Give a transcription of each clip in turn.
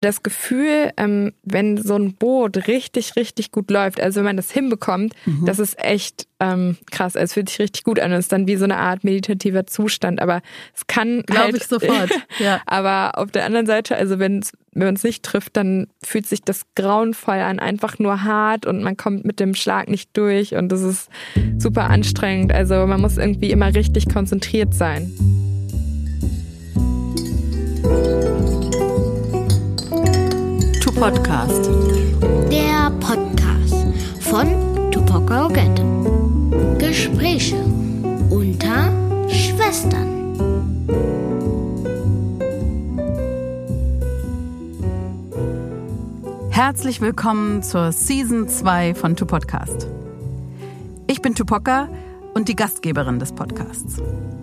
das Gefühl, wenn so ein Boot richtig, richtig gut läuft, also wenn man das hinbekommt, das ist echt krass. Es fühlt sich richtig gut an. Es ist dann wie so eine Art meditativer Zustand. Aber es kann Glaube ich sofort, ja. Aber auf der anderen Seite, also wenn man es nicht trifft, dann fühlt sich das grauenvoll an, einfach nur hart und man kommt mit dem Schlag nicht durch und das ist super anstrengend. Also man muss irgendwie immer richtig konzentriert sein. Podcast. Der Podcast von Tupoka Ogette. Gespräche unter Schwestern. Herzlich willkommen zur Season 2 von Tupodcast. Ich bin Tupoka und die Gastgeberin des Podcasts.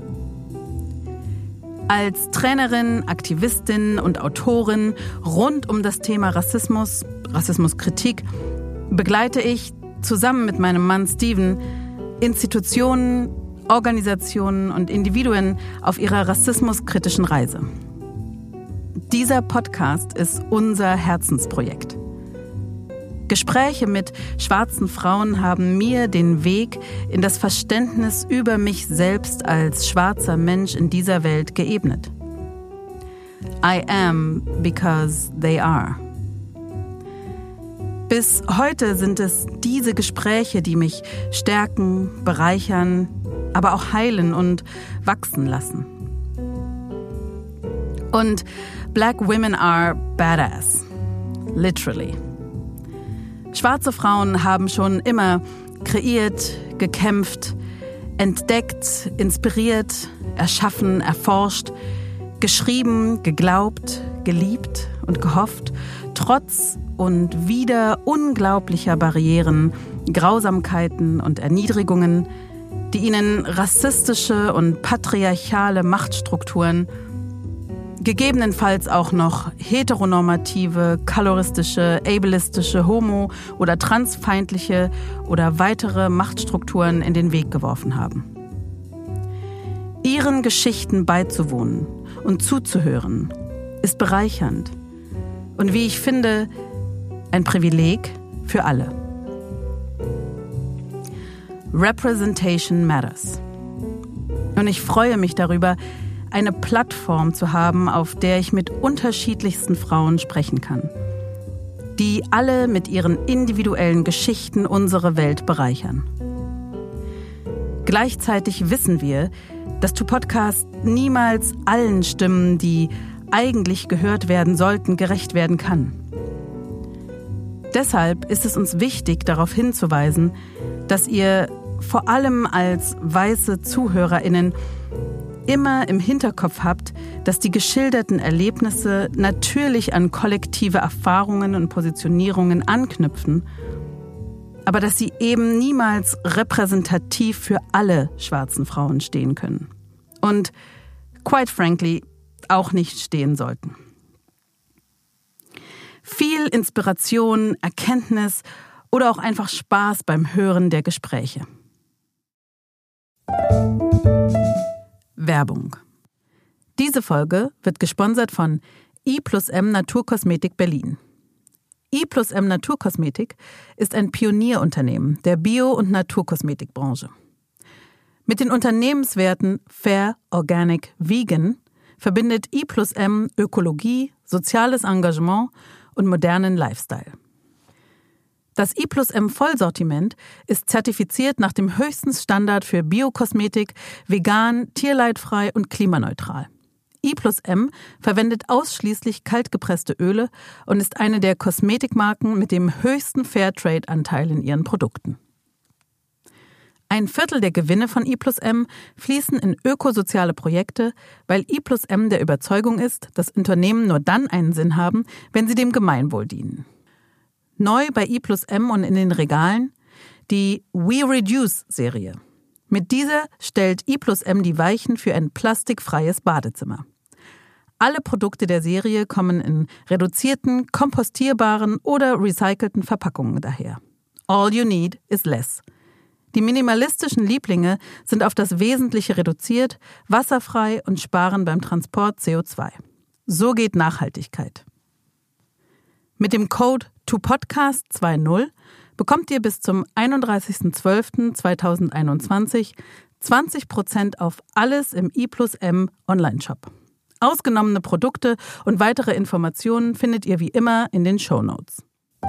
Als Trainerin, Aktivistin und Autorin rund um das Thema Rassismus, Rassismuskritik, begleite ich zusammen mit meinem Mann Steven Institutionen, Organisationen und Individuen auf ihrer rassismuskritischen Reise. Dieser Podcast ist unser Herzensprojekt. Gespräche mit schwarzen Frauen haben mir den Weg in das Verständnis über mich selbst als schwarzer Mensch in dieser Welt geebnet. I am because they are. Bis heute sind es diese Gespräche, die mich stärken, bereichern, aber auch heilen und wachsen lassen. Und Black women are badass. Literally. Schwarze Frauen haben schon immer kreiert, gekämpft, entdeckt, inspiriert, erschaffen, erforscht, geschrieben, geglaubt, geliebt und gehofft, trotz und wider unglaublicher Barrieren, Grausamkeiten und Erniedrigungen, die ihnen rassistische und patriarchale Machtstrukturen, gegebenenfalls auch noch heteronormative, kaloristische, ableistische, homo- oder transfeindliche oder weitere Machtstrukturen in den Weg geworfen haben. Ihren Geschichten beizuwohnen und zuzuhören, ist bereichernd und wie ich finde, ein Privileg für alle. Representation matters. Und ich freue mich darüber, eine Plattform zu haben, auf der ich mit unterschiedlichsten Frauen sprechen kann, die alle mit ihren individuellen Geschichten unsere Welt bereichern. Gleichzeitig wissen wir, dass Tupodcast niemals allen Stimmen, die eigentlich gehört werden sollten, gerecht werden kann. Deshalb ist es uns wichtig, darauf hinzuweisen, dass ihr vor allem als weiße ZuhörerInnen immer im Hinterkopf habt, dass die geschilderten Erlebnisse natürlich an kollektive Erfahrungen und Positionierungen anknüpfen, aber dass sie eben niemals repräsentativ für alle schwarzen Frauen stehen können. Und, quite frankly, auch nicht stehen sollten. Viel Inspiration, Erkenntnis oder auch einfach Spaß beim Hören der Gespräche. Werbung. Diese Folge wird gesponsert von I+M Naturkosmetik Berlin. I+M Naturkosmetik ist ein Pionierunternehmen der Bio- und Naturkosmetikbranche. Mit den Unternehmenswerten Fair, Organic, Vegan verbindet I+M Ökologie, soziales Engagement und modernen Lifestyle. Das I+M Vollsortiment ist zertifiziert nach dem höchsten Standard für Biokosmetik, vegan, tierleidfrei und klimaneutral. I+M verwendet ausschließlich kaltgepresste Öle und ist eine der Kosmetikmarken mit dem höchsten Fairtrade-Anteil in ihren Produkten. 1/4 der Gewinne von I+M fließen in ökosoziale Projekte, weil I+M der Überzeugung ist, dass Unternehmen nur dann einen Sinn haben, wenn sie dem Gemeinwohl dienen. Neu bei I+M und in den Regalen die We Reduce-Serie. Mit dieser stellt I+M die Weichen für ein plastikfreies Badezimmer. Alle Produkte der Serie kommen in reduzierten, kompostierbaren oder recycelten Verpackungen daher. All you need is less. Die minimalistischen Lieblinge sind auf das Wesentliche reduziert, wasserfrei und sparen beim Transport CO2. So geht Nachhaltigkeit. Mit dem Code TOPODCAST20 bekommt ihr bis zum 31.12.2021 20% auf alles im I+M Online-Shop. Ausgenommene Produkte und weitere Informationen findet ihr wie immer in den Shownotes.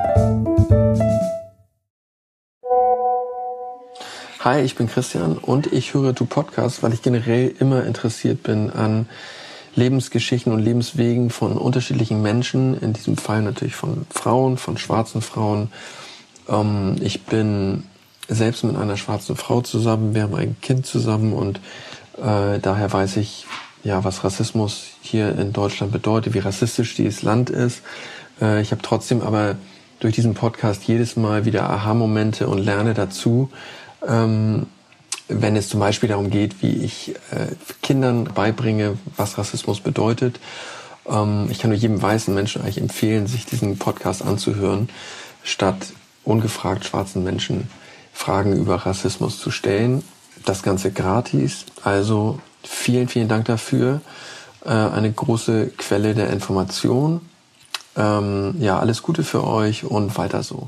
Hi, ich bin Christian und ich höre TOPODCAST, weil ich generell immer interessiert bin an Lebensgeschichten und Lebenswegen von unterschiedlichen Menschen, in diesem Fall natürlich von Frauen, von schwarzen Frauen. Ich bin selbst mit einer schwarzen Frau zusammen, wir haben ein Kind zusammen und daher weiß ich, ja, was Rassismus hier in Deutschland bedeutet, wie rassistisch dieses Land ist. Ich habe trotzdem aber durch diesen Podcast jedes Mal wieder Aha-Momente und lerne dazu, wenn es zum Beispiel darum geht, wie ich Kindern beibringe, was Rassismus bedeutet. Ich kann nur jedem weißen Menschen eigentlich empfehlen, sich diesen Podcast anzuhören, statt ungefragt schwarzen Menschen Fragen über Rassismus zu stellen. Das Ganze gratis, also vielen, vielen Dank dafür. Eine große Quelle der Information. Ja, alles Gute für euch und weiter so.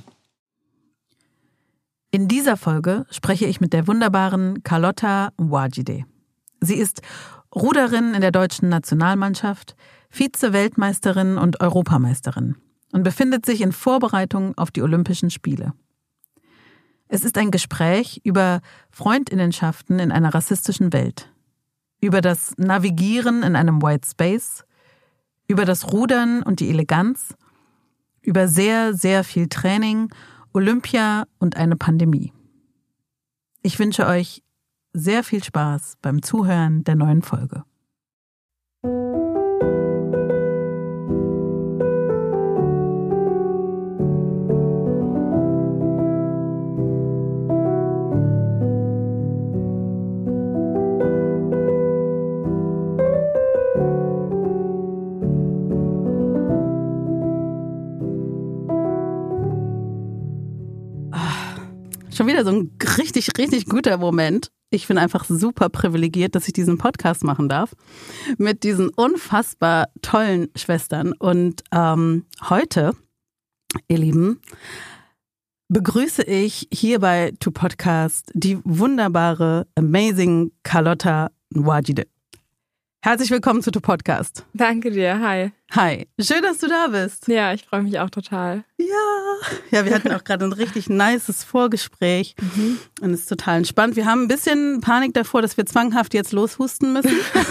In dieser Folge spreche ich mit der wunderbaren Carlotta Nwajide. Sie ist Ruderin in der deutschen Nationalmannschaft, Vize-Weltmeisterin und Europameisterin und befindet sich in Vorbereitung auf die Olympischen Spiele. Es ist ein Gespräch über Freundinnenschaften in einer rassistischen Welt, über das Navigieren in einem White Space, über das Rudern und die Eleganz, über sehr, sehr viel Training, Olympia und eine Pandemie. Ich wünsche euch sehr viel Spaß beim Zuhören der neuen Folge. Schon wieder so ein richtig, richtig guter Moment. Ich bin einfach super privilegiert, dass ich diesen Podcast machen darf mit diesen unfassbar tollen Schwestern. Und heute, ihr Lieben, begrüße ich hier bei TOPODCAST die wunderbare, amazing Carlotta Nwajide. Herzlich willkommen zu TOPODCAST. Danke dir, hi. Hi, schön, dass du da bist. Ja, ich freue mich auch total. Ja, wir hatten auch gerade ein richtig nices Vorgespräch und es ist total entspannt. Wir haben ein bisschen Panik davor, dass wir zwanghaft jetzt loshusten müssen.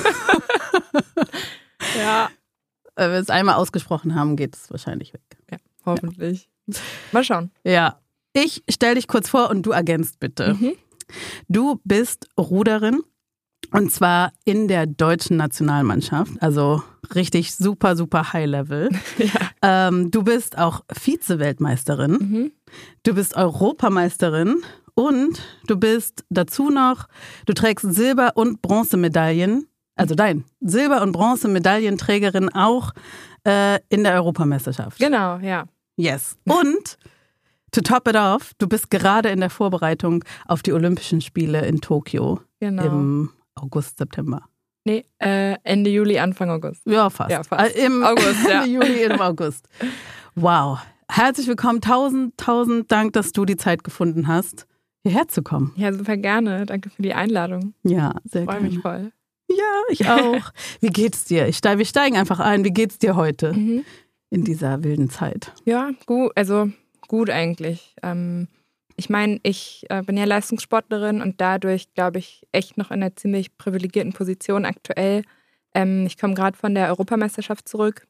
Ja. Wenn wir es einmal ausgesprochen haben, geht es wahrscheinlich weg. Ja, hoffentlich. Ja. Mal schauen. Ja, ich stelle dich kurz vor und du ergänzt bitte. Du bist Ruderin. Und zwar in der deutschen Nationalmannschaft, also richtig super, super High Level. Ja. Du bist auch Vize-Weltmeisterin, du bist Europameisterin und du bist dazu noch, du trägst Silber- und Bronzemedaillen, also Silber- und Bronzemedaillenträgerin auch in der Europameisterschaft. Genau, ja. Yes. Und to top it off, du bist gerade in der Vorbereitung auf die Olympischen Spiele in Tokio im August, September. Nee, Ende Juli, Anfang August. Ja, fast. Ja, fast. Im August, ja. Ende Juli, im August. Wow. Herzlich willkommen. Tausend Dank, dass du die Zeit gefunden hast, hierher zu kommen. Ja, super gerne. Danke für die Einladung. Ja, sehr gerne. Ich freue mich voll. Ja, ich auch. Wie geht's dir? Wir steigen einfach ein. Wie geht's dir heute in dieser wilden Zeit? Ja, gut. Also gut eigentlich. Ich meine, ich bin ja Leistungssportlerin und dadurch, glaube ich, echt noch in einer ziemlich privilegierten Position aktuell. Ich komme gerade von der Europameisterschaft zurück.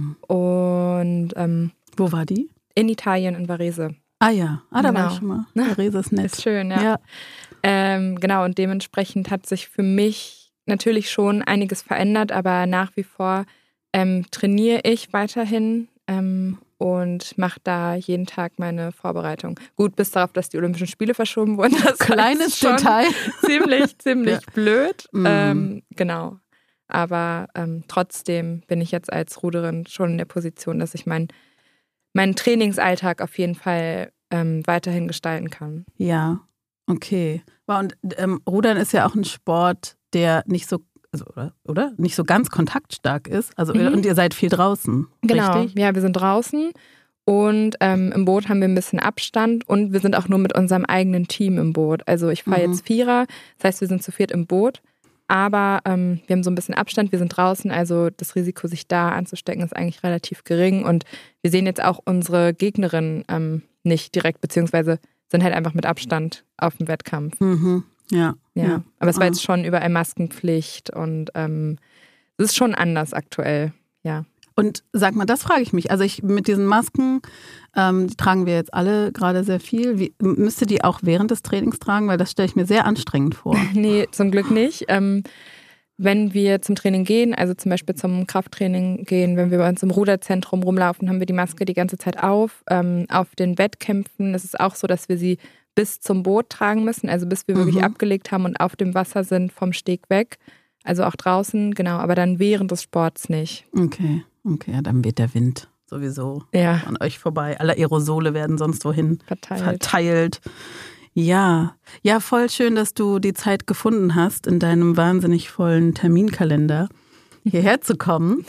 Und wo war die? In Italien, in Varese. Ah ja, da war ich schon mal. Varese ist nett. Ist schön, ja. Genau, und dementsprechend hat sich für mich natürlich schon einiges verändert, aber nach wie vor trainiere ich weiterhin und mache da jeden Tag meine Vorbereitung. Gut, bis darauf, dass die Olympischen Spiele verschoben wurden. Das kleines Detail. Ziemlich blöd. Genau. Aber trotzdem bin ich jetzt als Ruderin schon in der Position, dass ich meinen Trainingsalltag auf jeden Fall weiterhin gestalten kann. Ja, okay. Und Rudern ist ja auch ein Sport, der nicht so, also, oder? Nicht so ganz kontaktstark ist. Also, und ihr seid viel draußen, genau. Richtig? Ja, wir sind draußen Und im Boot haben wir ein bisschen Abstand und wir sind auch nur mit unserem eigenen Team im Boot. Also ich fahre jetzt Vierer, das heißt, wir sind zu 4 im Boot. Aber wir haben so ein bisschen Abstand, wir sind draußen, also das Risiko, sich da anzustecken, ist eigentlich relativ gering. Und wir sehen jetzt auch unsere Gegnerin nicht direkt, beziehungsweise sind halt einfach mit Abstand auf dem Wettkampf. Ja. Aber es war jetzt schon überall Maskenpflicht und es ist schon anders aktuell, ja. Und sag mal, das frage ich mich. Also mit diesen Masken, die tragen wir jetzt alle gerade sehr viel. Müsst ihr die auch während des Trainings tragen? Weil das stelle ich mir sehr anstrengend vor. Nee, zum Glück nicht. Wenn wir zum Training gehen, also zum Beispiel zum Krafttraining gehen, wenn wir bei uns im Ruderzentrum rumlaufen, haben wir die Maske die ganze Zeit auf. Auf den Wettkämpfen ist es auch so, dass wir sie bis zum Boot tragen müssen, also bis wir wirklich abgelegt haben und auf dem Wasser sind vom Steg weg. Also auch draußen, genau, aber dann während des Sports nicht. Okay, ja, dann weht der Wind sowieso an euch vorbei. Alle Aerosole werden sonst wohin verteilt. Ja, voll schön, dass du die Zeit gefunden hast, in deinem wahnsinnig vollen Terminkalender hierher zu kommen.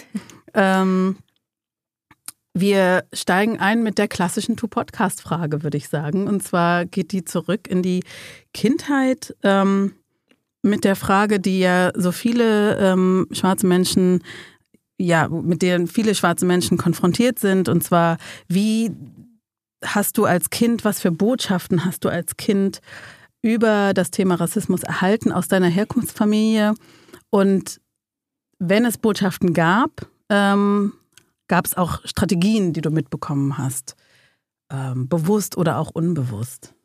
Wir steigen ein mit der klassischen To-Podcast-Frage, würde ich sagen. Und zwar geht die zurück in die Kindheit mit der Frage, die ja so viele schwarze Menschen, mit denen viele schwarze Menschen konfrontiert sind. Und zwar, wie hast du als Kind, was für Botschaften hast du als Kind über das Thema Rassismus erhalten aus deiner Herkunftsfamilie? Und wenn es Botschaften gab, gab es auch Strategien, die du mitbekommen hast? Bewusst oder auch unbewusst?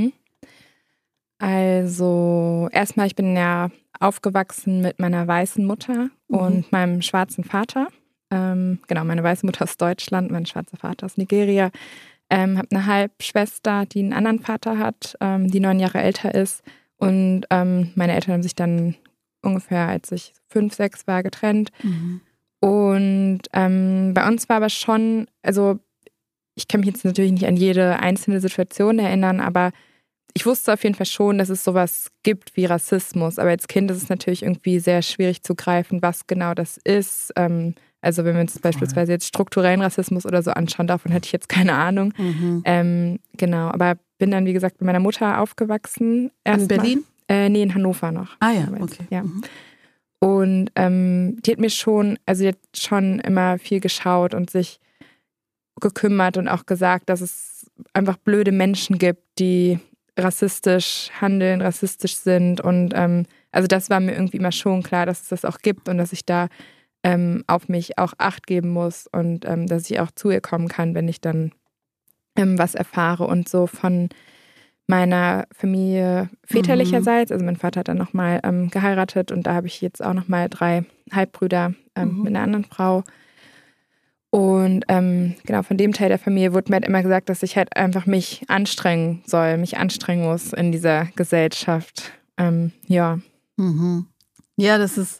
Also erstmal, ich bin ja aufgewachsen mit meiner weißen Mutter und meinem schwarzen Vater. Genau, meine weiße Mutter aus Deutschland, mein schwarzer Vater aus Nigeria. Habe eine Halbschwester, die einen anderen Vater hat, die 9 Jahre älter ist. Und meine Eltern haben sich dann ungefähr, als ich 5, 6 war, getrennt. Und bei uns war aber schon, also ich kann mich jetzt natürlich nicht an jede einzelne Situation erinnern, aber ich wusste auf jeden Fall schon, dass es sowas gibt wie Rassismus. Aber als Kind ist es natürlich irgendwie sehr schwierig zu greifen, was genau das ist. Also wenn wir uns beispielsweise jetzt strukturellen Rassismus oder so anschauen, davon hatte ich jetzt keine Ahnung. Genau, aber bin dann, wie gesagt, bei meiner Mutter aufgewachsen. In Berlin? Nee, in Hannover noch. Ah ja, okay. Ja. Und die hat mir schon, also die hat schon immer viel geschaut und sich gekümmert und auch gesagt, dass es einfach blöde Menschen gibt, die rassistisch handeln, rassistisch sind. Und also das war mir irgendwie immer schon klar, dass es das auch gibt und dass ich da auf mich auch Acht geben muss und dass ich auch zu ihr kommen kann, wenn ich dann was erfahre. Und so von meiner Familie väterlicherseits, also mein Vater hat dann nochmal geheiratet und da habe ich jetzt auch nochmal 3 Halbbrüder mit einer anderen Frau. Und genau, von dem Teil der Familie wurde mir halt immer gesagt, dass ich halt einfach mich anstrengen soll, mich anstrengen muss in dieser Gesellschaft. Ja. Ja, das ist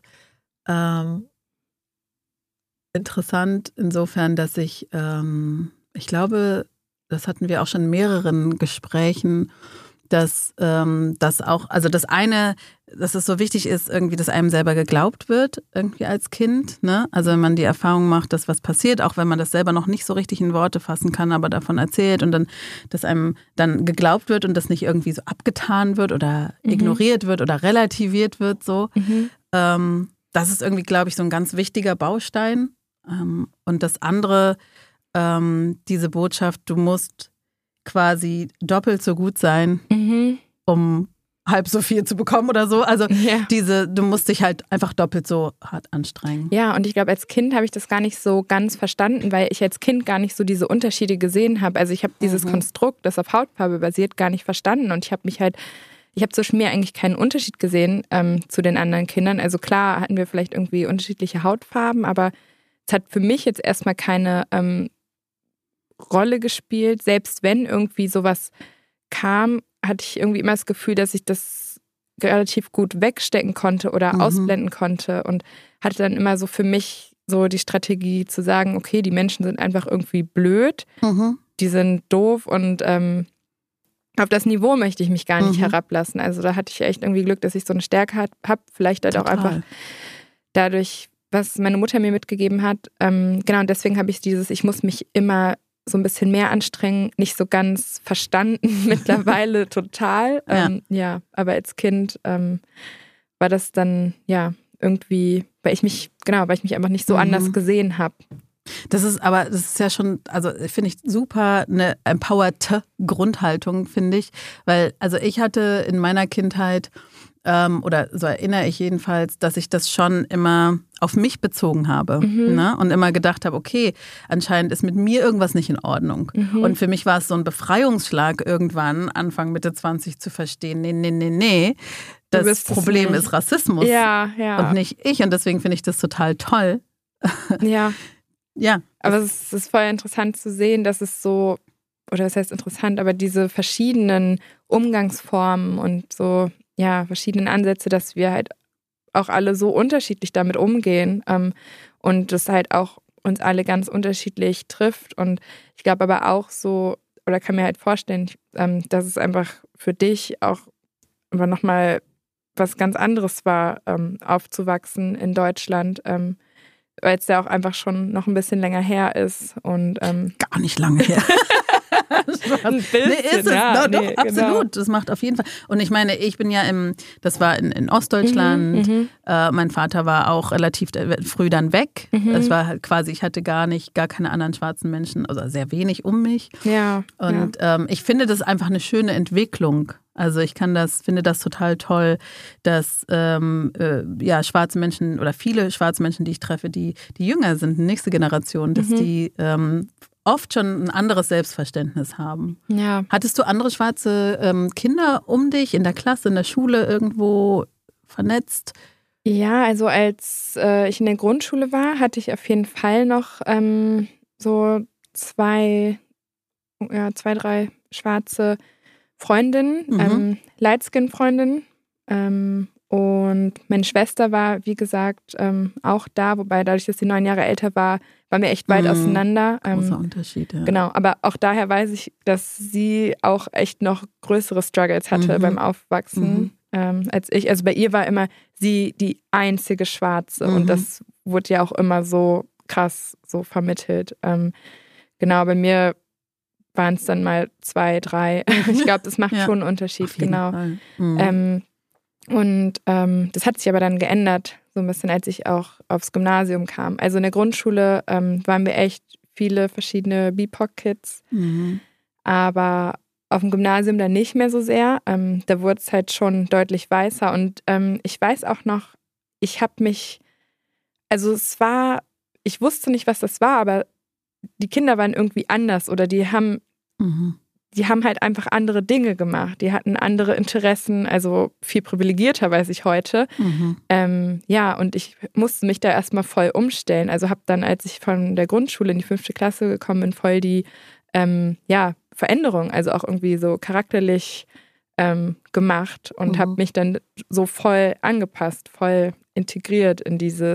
interessant insofern, dass ich glaube, das hatten wir auch schon in mehreren Gesprächen, dass das auch, also das eine, dass es so wichtig ist, irgendwie, dass einem selber geglaubt wird, irgendwie als Kind, ne? Also wenn man die Erfahrung macht, dass was passiert, auch wenn man das selber noch nicht so richtig in Worte fassen kann, aber davon erzählt und dann, dass einem dann geglaubt wird und das nicht irgendwie so abgetan wird oder ignoriert wird oder relativiert wird, so. Das ist irgendwie, glaube ich, so ein ganz wichtiger Baustein. Und das andere, diese Botschaft, du musst quasi doppelt so gut sein, um halb so viel zu bekommen oder so. Also du musst dich halt einfach doppelt so hart anstrengen. Ja, und ich glaube, als Kind habe ich das gar nicht so ganz verstanden, weil ich als Kind gar nicht so diese Unterschiede gesehen habe. Also ich habe dieses Konstrukt, das auf Hautfarbe basiert, gar nicht verstanden. Und ich habe zwischen mir eigentlich keinen Unterschied gesehen zu den anderen Kindern. Also klar hatten wir vielleicht irgendwie unterschiedliche Hautfarben, aber es hat für mich jetzt erstmal keine Rolle gespielt. Selbst wenn irgendwie sowas kam, hatte ich irgendwie immer das Gefühl, dass ich das relativ gut wegstecken konnte oder ausblenden konnte und hatte dann immer so für mich so die Strategie zu sagen, okay, die Menschen sind einfach irgendwie blöd, die sind doof und auf das Niveau möchte ich mich gar nicht herablassen. Also da hatte ich echt irgendwie Glück, dass ich so eine Stärke habe, vielleicht halt auch einfach dadurch, was meine Mutter mir mitgegeben hat. Genau, und deswegen habe ich ich muss mich immer so ein bisschen mehr anstrengen, nicht so ganz verstanden, mittlerweile total. Aber als Kind war das dann irgendwie, weil ich mich einfach nicht so anders gesehen habe. Das ist ja schon, also finde ich super eine empowerte Grundhaltung, finde ich. Weil, also ich hatte in meiner Kindheit, oder so erinnere ich jedenfalls, dass ich das schon immer auf mich bezogen habe, ne? Und immer gedacht habe, okay, anscheinend ist mit mir irgendwas nicht in Ordnung. Und für mich war es so ein Befreiungsschlag irgendwann, Anfang, Mitte 20 zu verstehen, nee, das Problem ist Rassismus und nicht ich. Und deswegen finde ich das total toll. Ja. Ja. Aber es ist voll interessant zu sehen, dass es so, oder das heißt interessant, aber diese verschiedenen Umgangsformen und so, verschiedenen Ansätze, dass wir halt auch alle so unterschiedlich damit umgehen und das halt auch uns alle ganz unterschiedlich trifft. Und ich glaube aber auch so, oder kann mir halt vorstellen, dass es einfach für dich auch einfach nochmal was ganz anderes war, aufzuwachsen in Deutschland, weil es ja auch einfach schon noch ein bisschen länger her ist. Und gar nicht lange her. Ein bisschen, ist es. Doch, absolut. Genau. Das macht auf jeden Fall. Und ich meine, ich bin ja das war in Ostdeutschland. Mein Vater war auch relativ früh dann weg. Es war halt quasi, ich hatte gar keine anderen schwarzen Menschen, also sehr wenig um mich. Ja. Und ich finde das einfach eine schöne Entwicklung. Also ich finde das total toll, dass schwarze Menschen oder viele schwarze Menschen, die ich treffe, die jünger sind, die nächste Generation, dass die oft schon ein anderes Selbstverständnis haben. Ja. Hattest du andere schwarze Kinder um dich, in der Klasse, in der Schule irgendwo vernetzt? Ja, also als ich in der Grundschule war, hatte ich auf jeden Fall noch so zwei, 3 schwarze Freundinnen, Lightskin-Freundinnen. Und meine Schwester war, wie gesagt, auch da, wobei dadurch, dass sie 9 Jahre älter war, waren wir echt weit auseinander. Großer Unterschied, ja. Genau, aber auch daher weiß ich, dass sie auch echt noch größere Struggles hatte beim Aufwachsen als ich. Also bei ihr war immer sie die einzige Schwarze und das wurde ja auch immer so krass so vermittelt. Genau, bei mir waren es dann mal 2, 3. Ich glaube, das macht schon einen Unterschied, auf jeden genau. Fall. Und das hat sich aber dann geändert, so ein bisschen, als ich auch aufs Gymnasium kam. Also in der Grundschule waren wir echt viele verschiedene BIPOC-Kids, aber auf dem Gymnasium dann nicht mehr so sehr. Da wurde es halt schon deutlich weißer und ich weiß auch noch, ich wusste nicht, was das war, aber die Kinder waren irgendwie anders oder die haben halt einfach andere Dinge gemacht. Die hatten andere Interessen, also viel privilegierter, weiß ich heute. Und ich musste mich da erstmal voll umstellen. Also habe dann, als ich von der Grundschule in die 5. Klasse gekommen bin, voll die Veränderung, also auch irgendwie so charakterlich gemacht und habe mich dann so voll angepasst, voll integriert in diese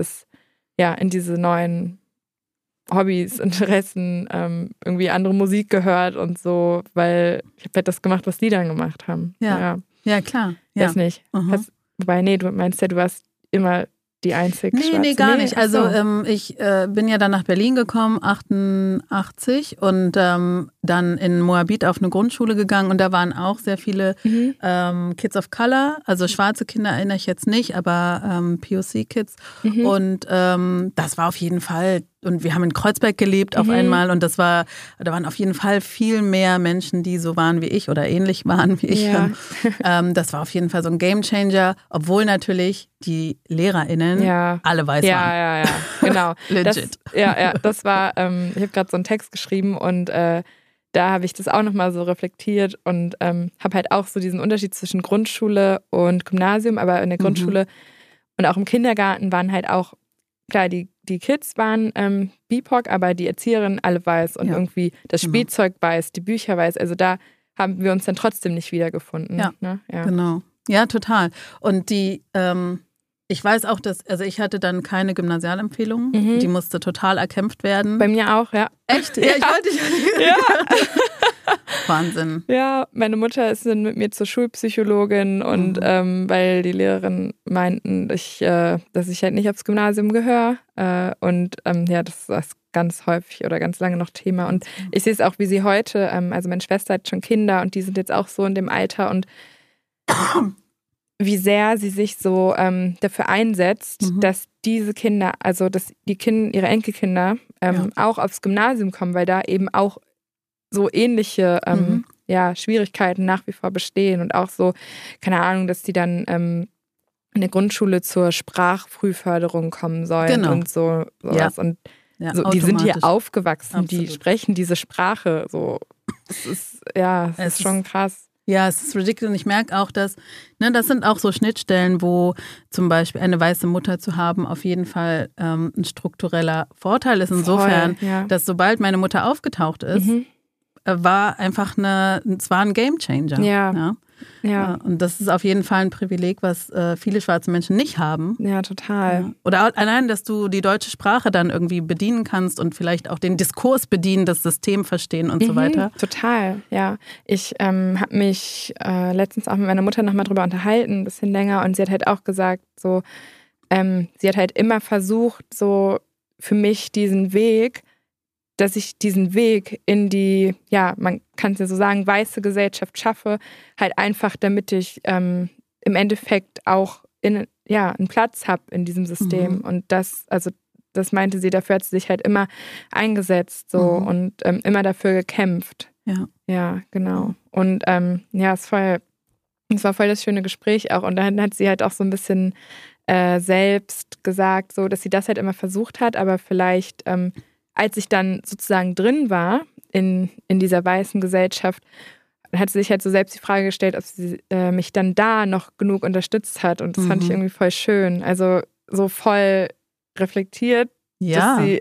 neuen Hobbys, Interessen, irgendwie andere Musik gehört und so, weil ich habe halt das gemacht, was die dann gemacht haben. Ja klar. Weiß nicht. Du meinst ja, du warst immer die einzige Schwarze. Nee, gar nicht. Also ich bin ja dann nach Berlin gekommen, 88 und dann in Moabit auf eine Grundschule gegangen und da waren auch sehr viele Kids of Color, also schwarze Kinder erinnere ich jetzt nicht, aber POC-Kids und das war auf jeden Fall, und wir haben in Kreuzberg gelebt auf einmal und da waren auf jeden Fall viel mehr Menschen, die so waren wie ich oder ähnlich waren wie ich. Ja. Das war auf jeden Fall so ein Gamechanger, obwohl natürlich die LehrerInnen alle weiß waren. Ja, genau. Legit. Das war, ich habe gerade so einen Text geschrieben und da habe ich das auch nochmal so reflektiert und habe halt auch so diesen Unterschied zwischen Grundschule und Gymnasium, aber in der Grundschule und auch im Kindergarten waren halt auch, klar, die Kids waren BIPOC, aber die Erzieherinnen alle weiß und irgendwie das Spielzeug weiß, die Bücher weiß, also da haben wir uns dann trotzdem nicht wiedergefunden. Ja, ne? Genau. Ja, total. Und ich weiß auch, also ich hatte dann keine Gymnasialempfehlung. Die musste total erkämpft werden. Bei mir auch, ja. Echt? Ja, ich wollte dich. Ja. Wahnsinn. Ja, meine Mutter ist dann mit mir zur Schulpsychologin und weil die Lehrerinnen meinten, dass ich halt nicht aufs Gymnasium gehöre. Das ganz häufig oder ganz lange noch Thema. Und ich sehe es auch, wie sie heute, also meine Schwester hat schon Kinder und die sind jetzt auch so in dem Alter und wie sehr sie sich so dafür einsetzt, dass diese Kinder, also dass ihre Enkelkinder auch aufs Gymnasium kommen, weil da eben auch so ähnliche Schwierigkeiten nach wie vor bestehen und auch so, keine Ahnung, dass die dann in der Grundschule zur Sprachfrühförderung kommen sollen und sowas. Ja. Und so, die sind hier aufgewachsen, Absolut. Die sprechen diese Sprache so. Es ist schon krass. Ja, es ist ridiculous. Und ich merke auch, dass, das sind auch so Schnittstellen, wo zum Beispiel eine weiße Mutter zu haben auf jeden Fall ein struktureller Vorteil ist. Insofern, dass sobald meine Mutter aufgetaucht ist, war einfach es war ein Gamechanger. Ja. Und das ist auf jeden Fall ein Privileg, was viele schwarze Menschen nicht haben. Ja, total. Ja. Oder allein, dass du die deutsche Sprache dann irgendwie bedienen kannst und vielleicht auch den Diskurs bedienen, das System verstehen und so weiter. Total, ja. Ich habe mich letztens auch mit meiner Mutter nochmal drüber unterhalten, ein bisschen länger, und sie hat halt auch gesagt, so, sie hat halt immer versucht, so für mich dass ich diesen Weg in die, man kann es ja so sagen, weiße Gesellschaft schaffe, halt einfach, damit ich im Endeffekt auch einen Platz habe in diesem System. Und das meinte sie, dafür hat sie sich halt immer eingesetzt so und immer dafür gekämpft. Ja, genau. Und es war voll das schöne Gespräch auch. Und dann hat sie halt auch so ein bisschen selbst gesagt, so, dass sie das halt immer versucht hat, aber vielleicht als ich dann sozusagen drin war in dieser weißen Gesellschaft, hat sie sich halt so selbst die Frage gestellt, ob sie mich dann da noch genug unterstützt hat. Und das fand ich irgendwie voll schön. Also so voll reflektiert, dass sie,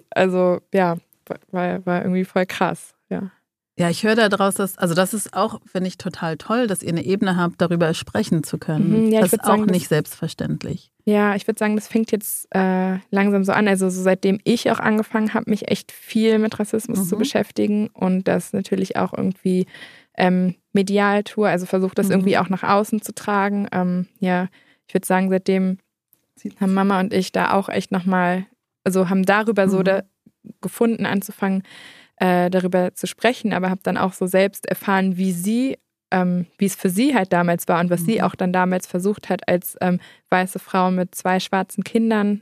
war irgendwie voll krass, ja. Ja, ich höre daraus, das ist auch, finde ich, total toll, dass ihr eine Ebene habt, darüber sprechen zu können. Das ist auch nicht selbstverständlich. Ja, ich würde sagen, das fängt jetzt langsam so an. Also so seitdem ich auch angefangen habe, mich echt viel mit Rassismus zu beschäftigen und das natürlich auch irgendwie medial tue, also versuche das irgendwie auch nach außen zu tragen. Ich würde sagen, seitdem haben Mama und ich da auch echt nochmal, also haben darüber so gefunden, anzufangen, darüber zu sprechen, aber habe dann auch so selbst erfahren, wie es für sie halt damals war und was sie auch dann damals versucht hat als weiße Frau mit 2 schwarzen Kindern.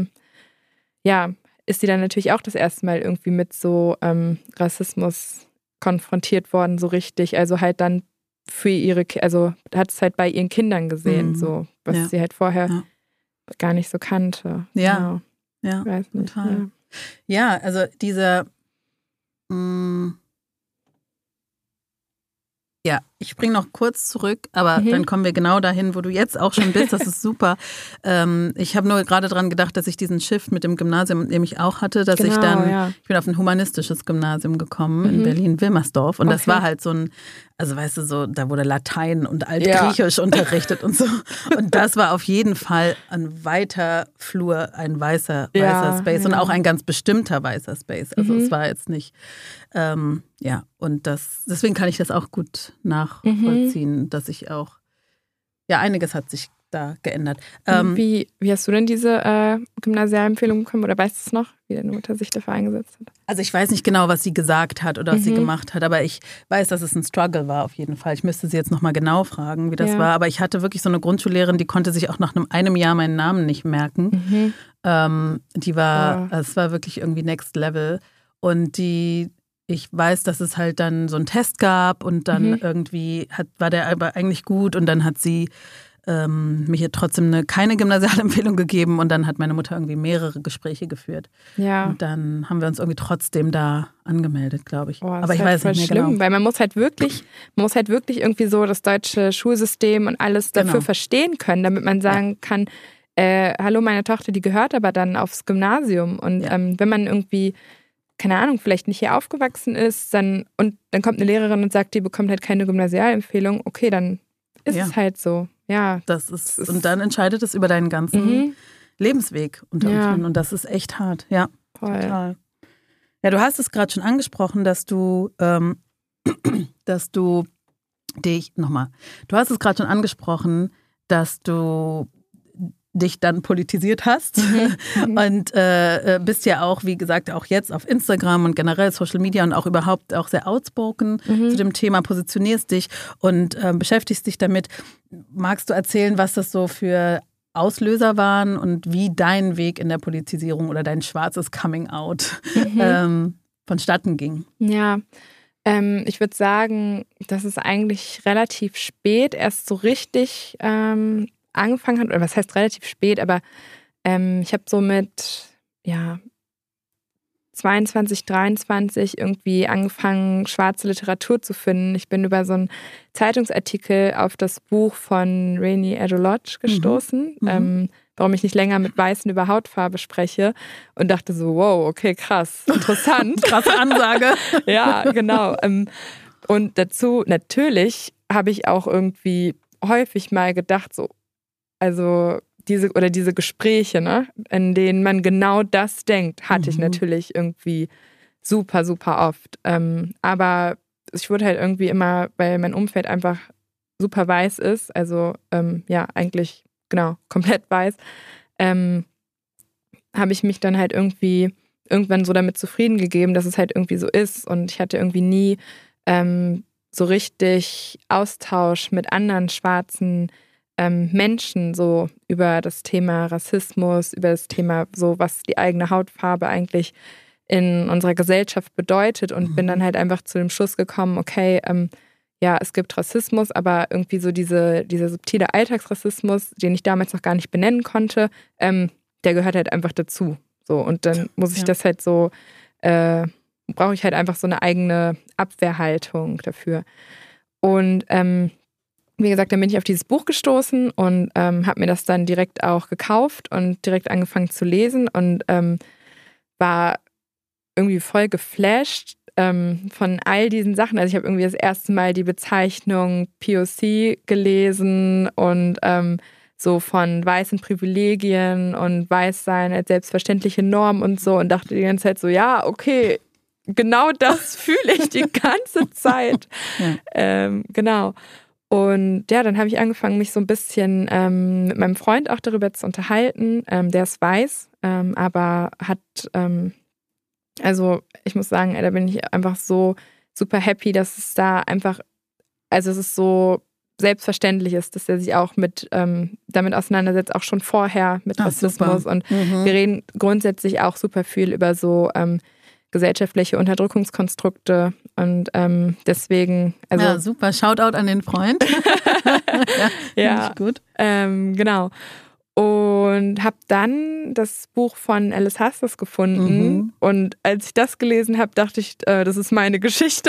Ist sie dann natürlich auch das erste Mal irgendwie mit so Rassismus konfrontiert worden, so richtig. Also halt dann hat es halt bei ihren Kindern gesehen, so, was sie halt vorher gar nicht so kannte. Ja, genau. Ja, weiß nicht. Total. Ja, also dieser ich springe noch kurz zurück, aber dann kommen wir genau dahin, wo du jetzt auch schon bist. Das ist super. Ich habe nur gerade dran gedacht, dass ich diesen Shift mit dem Gymnasium nämlich auch hatte, dass ich bin auf ein humanistisches Gymnasium gekommen in Berlin-Wilmersdorf und das war halt so ein, also weißt du, so, da wurde Latein und Altgriechisch unterrichtet und so. Und das war auf jeden Fall ein weiter Flur, ein weißer Space und auch ein ganz bestimmter weißer Space. Also es war jetzt nicht, und deswegen kann ich das auch gut nachvollziehen, dass ich auch, einiges hat sich da geändert. Wie hast du denn diese Gymnasialempfehlung bekommen oder weißt du es noch, wie deine Mutter sich dafür eingesetzt hat? Also ich weiß nicht genau, was sie gesagt hat oder was sie gemacht hat, aber ich weiß, dass es ein Struggle war auf jeden Fall. Ich müsste sie jetzt nochmal genau fragen, wie das war, aber ich hatte wirklich so eine Grundschullehrerin, die konnte sich auch nach einem Jahr meinen Namen nicht merken. Es war wirklich irgendwie next level und ich weiß, dass es halt dann so einen Test gab und dann irgendwie war der aber eigentlich gut und dann hat sie mir hier trotzdem keine Gymnasialempfehlung gegeben und dann hat meine Mutter irgendwie mehrere Gespräche geführt. Ja. Und dann haben wir uns irgendwie trotzdem da angemeldet, glaube ich. Aber ich weiß nicht mehr genau. Weil man muss halt wirklich irgendwie so das deutsche Schulsystem und alles dafür verstehen können, damit man sagen kann, hallo, meine Tochter, die gehört aber dann aufs Gymnasium. Und wenn man irgendwie, keine Ahnung, vielleicht nicht hier aufgewachsen ist, dann kommt eine Lehrerin und sagt, die bekommt halt keine Gymnasialempfehlung, okay, dann ist es halt so. Ja. Und dann entscheidet es über deinen ganzen Lebensweg unter Umständen. Und das ist echt hart. Ja, voll. Total. Ja, du hast es gerade schon angesprochen, du hast es gerade schon angesprochen, dass du dich dann politisiert hast und bist ja auch, wie gesagt, auch jetzt auf Instagram und generell Social Media und auch überhaupt auch sehr outspoken zu dem Thema, positionierst dich und beschäftigst dich damit. Magst du erzählen, was das so für Auslöser waren und wie dein Weg in der Politisierung oder dein schwarzes Coming-out vonstatten ging? Ja, ich würde sagen, dass es eigentlich relativ spät erst so richtig angefangen hat, oder was heißt relativ spät, aber ich habe so mit 22, 23 irgendwie angefangen, schwarze Literatur zu finden. Ich bin über so einen Zeitungsartikel auf das Buch von Rainey Eddo-Lodge gestoßen, warum ich nicht länger mit Weißen über Hautfarbe spreche und dachte so, wow, okay, krass, interessant. Krasse Ansage. Ja, genau. Und dazu natürlich habe ich auch irgendwie häufig mal gedacht, so, also diese Gespräche, ne, in denen man genau das denkt, hatte ich natürlich irgendwie super, super oft. Aber ich wurde halt irgendwie immer, weil mein Umfeld einfach super weiß ist, also eigentlich genau komplett weiß, habe ich mich dann halt irgendwann so damit zufrieden gegeben, dass es halt irgendwie so ist. Und ich hatte irgendwie nie so richtig Austausch mit anderen schwarzen Menschen so über das Thema Rassismus, über das Thema so, was die eigene Hautfarbe eigentlich in unserer Gesellschaft bedeutet und bin dann halt einfach zu dem Schluss gekommen, okay, es gibt Rassismus, aber irgendwie so dieser subtile Alltagsrassismus, den ich damals noch gar nicht benennen konnte, der gehört halt einfach dazu. So, und dann muss ich das halt so, brauche ich halt einfach so eine eigene Abwehrhaltung dafür. Und wie gesagt, dann bin ich auf dieses Buch gestoßen und habe mir das dann direkt auch gekauft und direkt angefangen zu lesen und war irgendwie voll geflasht von all diesen Sachen. Also ich habe irgendwie das erste Mal die Bezeichnung POC gelesen und so von weißen Privilegien und Weißsein als selbstverständliche Norm und so und dachte die ganze Zeit so, ja, okay, genau das fühle ich die ganze Zeit. Genau. Und ja, dann habe ich angefangen, mich so ein bisschen mit meinem Freund auch darüber zu unterhalten. Der ist weiß, aber hat, also ich muss sagen, da bin ich einfach so super happy, dass es da einfach, also es ist so selbstverständlich ist, dass er sich auch damit auseinandersetzt, auch schon vorher mit Rassismus. Super. Und wir reden grundsätzlich auch super viel über so gesellschaftliche Unterdrückungskonstrukte und deswegen, also ja, super, Shoutout an den Freund. ja, gut. Genau. Und habe dann das Buch von Alice Hastas gefunden und als ich das gelesen habe, dachte ich, das ist meine Geschichte.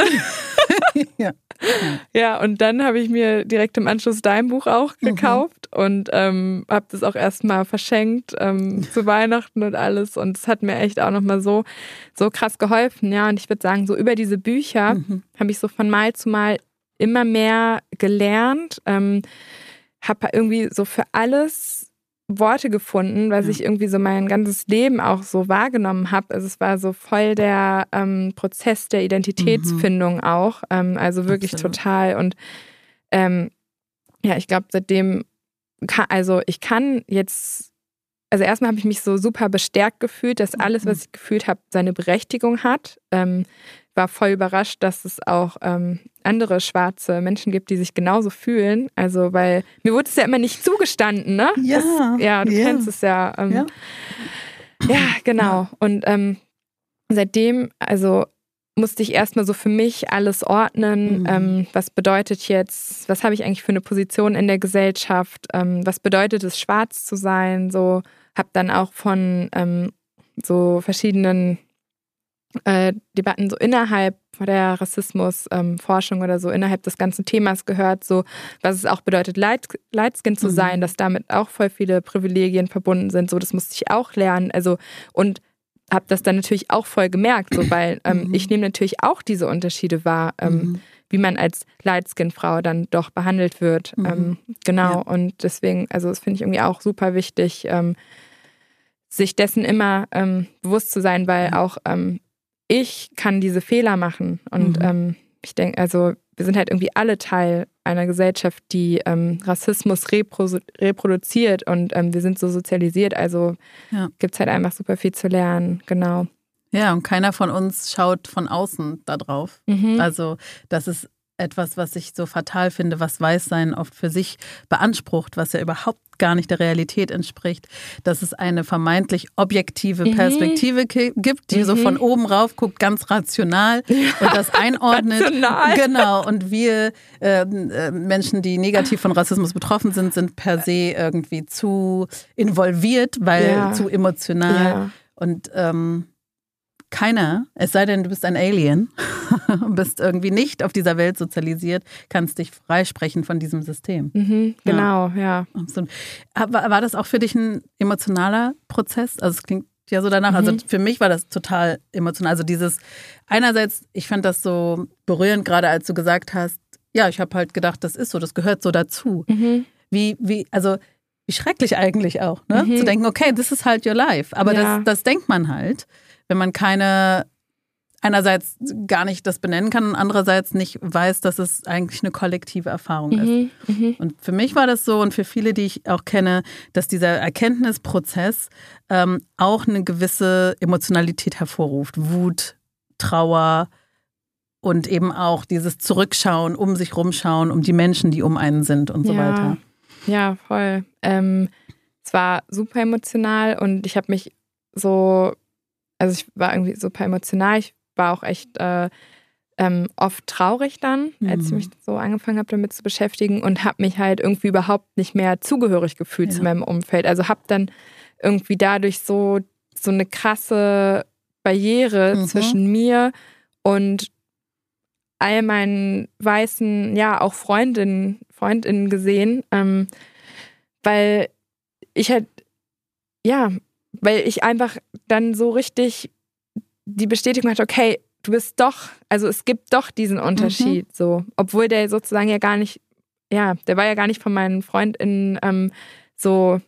Ja, und dann habe ich mir direkt im Anschluss dein Buch auch gekauft und habe das auch erstmal verschenkt zu Weihnachten und alles und es hat mir echt auch nochmal so krass geholfen, ja, und ich würde sagen, so über diese Bücher habe ich so von Mal zu Mal immer mehr gelernt, habe irgendwie so für alles Worte gefunden, was ich irgendwie so mein ganzes Leben auch so wahrgenommen habe. Also es war so voll der Prozess der Identitätsfindung auch. Also wirklich total. Und ich glaube, seitdem ich kann jetzt, also erstmal habe ich mich so super bestärkt gefühlt, dass alles, was ich gefühlt habe, seine Berechtigung hat. War voll überrascht, dass es auch andere schwarze Menschen gibt, die sich genauso fühlen. Also, weil mir wurde es ja immer nicht zugestanden, ne? Ja. Du kennst es ja. Ja, genau. Und seitdem, also musste ich erstmal so für mich alles ordnen. Was bedeutet jetzt, was habe ich eigentlich für eine Position in der Gesellschaft? Was bedeutet es, schwarz zu sein? So, habe dann auch von so verschiedenen Debatten so innerhalb der Rassismusforschung oder so innerhalb des ganzen Themas gehört, so was es auch bedeutet, Lightskin zu sein, dass damit auch voll viele Privilegien verbunden sind, so das musste ich auch lernen, also und habe das dann natürlich auch voll gemerkt, so weil ich nehme natürlich auch diese Unterschiede wahr, wie man als Lightskin-Frau dann doch behandelt wird, genau, und deswegen, also das finde ich irgendwie auch super wichtig, sich dessen immer bewusst zu sein, weil auch ich kann diese Fehler machen und ich denke, also wir sind halt irgendwie alle Teil einer Gesellschaft, die Rassismus reproduziert und wir sind so sozialisiert, also gibt es halt einfach super viel zu lernen, genau. Ja, und keiner von uns schaut von außen da drauf. Also das ist etwas, was ich so fatal finde, was Weißsein oft für sich beansprucht, was ja überhaupt gar nicht der Realität entspricht, dass es eine vermeintlich objektive Perspektive gibt, die so von oben rauf guckt, ganz rational und das einordnet. Rational. Genau, und wir Menschen, die negativ von Rassismus betroffen sind per se irgendwie zu involviert, weil zu emotional. Ja. Und keiner, es sei denn, du bist ein Alien, bist irgendwie nicht auf dieser Welt sozialisiert, kannst dich freisprechen von diesem System. Genau, ja. Absolut. War das auch für dich ein emotionaler Prozess? Also es klingt ja so danach. Also für mich war das total emotional. Also dieses, einerseits, ich fand das so berührend, gerade als du gesagt hast, ja, ich habe halt gedacht, das ist so, das gehört so dazu. Wie schrecklich eigentlich auch, ne? Zu denken, okay, this is halt your life. Aber das denkt man halt, wenn man einerseits gar nicht das benennen kann und andererseits nicht weiß, dass es eigentlich eine kollektive Erfahrung ist. Und für mich war das so und für viele, die ich auch kenne, dass dieser Erkenntnisprozess auch eine gewisse Emotionalität hervorruft. Wut, Trauer und eben auch dieses Zurückschauen, um sich rumschauen, um die Menschen, die um einen sind und so weiter. Ja, voll. Es war super emotional und ich habe mich ich war irgendwie super emotional. Ich war auch echt oft traurig dann, als ich mich so angefangen habe, damit zu beschäftigen und habe mich halt irgendwie überhaupt nicht mehr zugehörig gefühlt zu meinem Umfeld. Also habe dann irgendwie dadurch so eine krasse Barriere zwischen mir und all meinen weißen, ja, auch Freundinnen gesehen, weil ich halt, weil ich einfach dann so richtig die Bestätigung hatte, okay, du bist doch, also es gibt doch diesen Unterschied, so, obwohl der sozusagen ja gar nicht, der war ja gar nicht von meinen FreundInnen so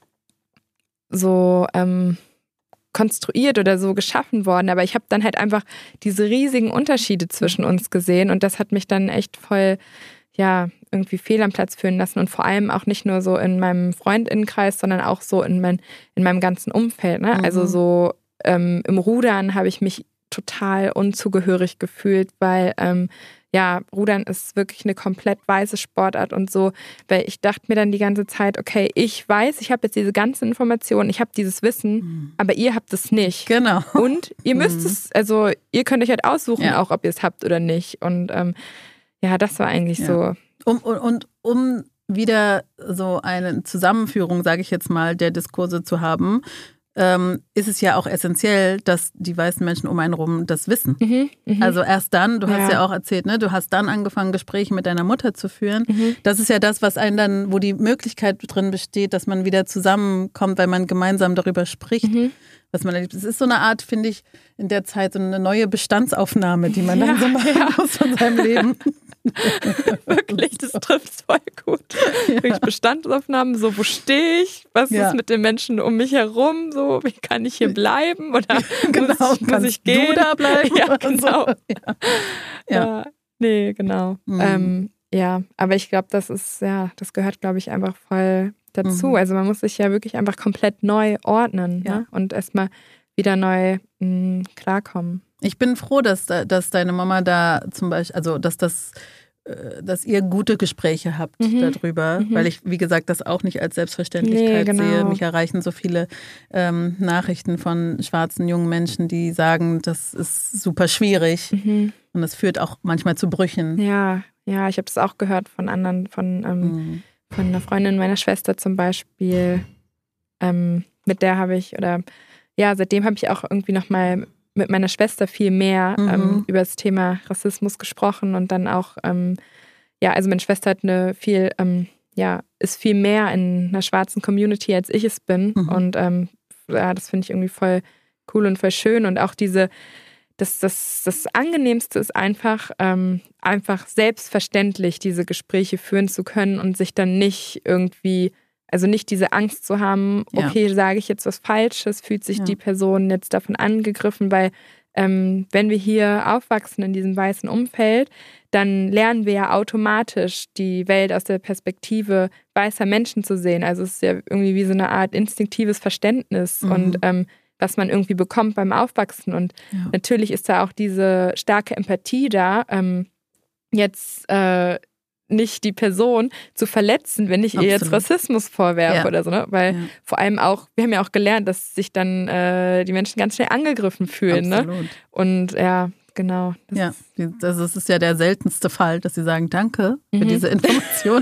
konstruiert oder so geschaffen worden, aber ich habe dann halt einfach diese riesigen Unterschiede zwischen uns gesehen und das hat mich dann echt voll, irgendwie fehl am Platz fühlen lassen und vor allem auch nicht nur so in meinem FreundInnenkreis, sondern auch so in meinem ganzen Umfeld, ne? Also so im Rudern habe ich mich total unzugehörig gefühlt, weil Rudern ist wirklich eine komplett weiße Sportart und so, weil ich dachte mir dann die ganze Zeit, okay, ich weiß, ich habe jetzt diese ganzen Informationen, ich habe dieses Wissen, aber ihr habt es nicht. Genau. Und ihr müsst es, also ihr könnt euch halt aussuchen, auch ob ihr es habt oder nicht. Und das war eigentlich so. Um wieder so eine Zusammenführung, sage ich jetzt mal, der Diskurse zu haben, ist es ja auch essentiell, dass die weißen Menschen um einen rum das wissen. Also erst dann, du hast ja auch erzählt, ne, du hast dann angefangen, Gespräche mit deiner Mutter zu führen. Das ist ja das, was einen dann, wo die Möglichkeit drin besteht, dass man wieder zusammenkommt, weil man gemeinsam darüber spricht, was man erlebt. Es ist so eine Art, finde ich, in der Zeit so eine neue Bestandsaufnahme, die man dann so machen muss von seinem Leben. Wirklich, das trifft es voll gut. Wirklich Bestandsaufnahmen, so wo stehe ich, was ist mit den Menschen um mich herum, so wie kann ich hier bleiben oder muss ich gehen? Du da bleiben? Ja, genau. Nee, genau. Aber ich glaube, das gehört, glaube ich, einfach voll dazu. Also man muss sich ja wirklich einfach komplett neu ordnen, ne? Und erstmal wieder neu klarkommen. Ich bin froh, dass deine Mama da zum Beispiel, also dass ihr gute Gespräche habt darüber, weil ich, wie gesagt, das auch nicht als Selbstverständlichkeit sehe. Mich erreichen so viele Nachrichten von schwarzen jungen Menschen, die sagen, das ist super schwierig und das führt auch manchmal zu Brüchen. Ja, ich habe das auch gehört von anderen, von einer Freundin meiner Schwester zum Beispiel, mit der habe ich, seitdem habe ich auch irgendwie nochmal mit meiner Schwester viel mehr über das Thema Rassismus gesprochen und dann auch, also meine Schwester hat ist viel mehr in einer schwarzen Community, als ich es bin und das finde ich irgendwie voll cool und voll schön und auch das Angenehmste ist einfach selbstverständlich diese Gespräche führen zu können und sich dann nicht irgendwie, also nicht diese Angst zu haben, okay, sage ich jetzt was Falsches, fühlt sich die Person jetzt davon angegriffen, weil wenn wir hier aufwachsen in diesem weißen Umfeld, dann lernen wir ja automatisch die Welt aus der Perspektive weißer Menschen zu sehen. Also es ist ja irgendwie wie so eine Art instinktives Verständnis und was man irgendwie bekommt beim Aufwachsen. Und natürlich ist da auch diese starke Empathie da, jetzt nicht die Person zu verletzen, wenn ich ihr jetzt Rassismus vorwerfe oder so, ne? Weil vor allem auch, wir haben ja auch gelernt, dass sich dann die Menschen ganz schnell angegriffen fühlen. Absolut. Ne? Und ja, genau. Das ist ja der seltenste Fall, dass sie sagen, danke für diese Information.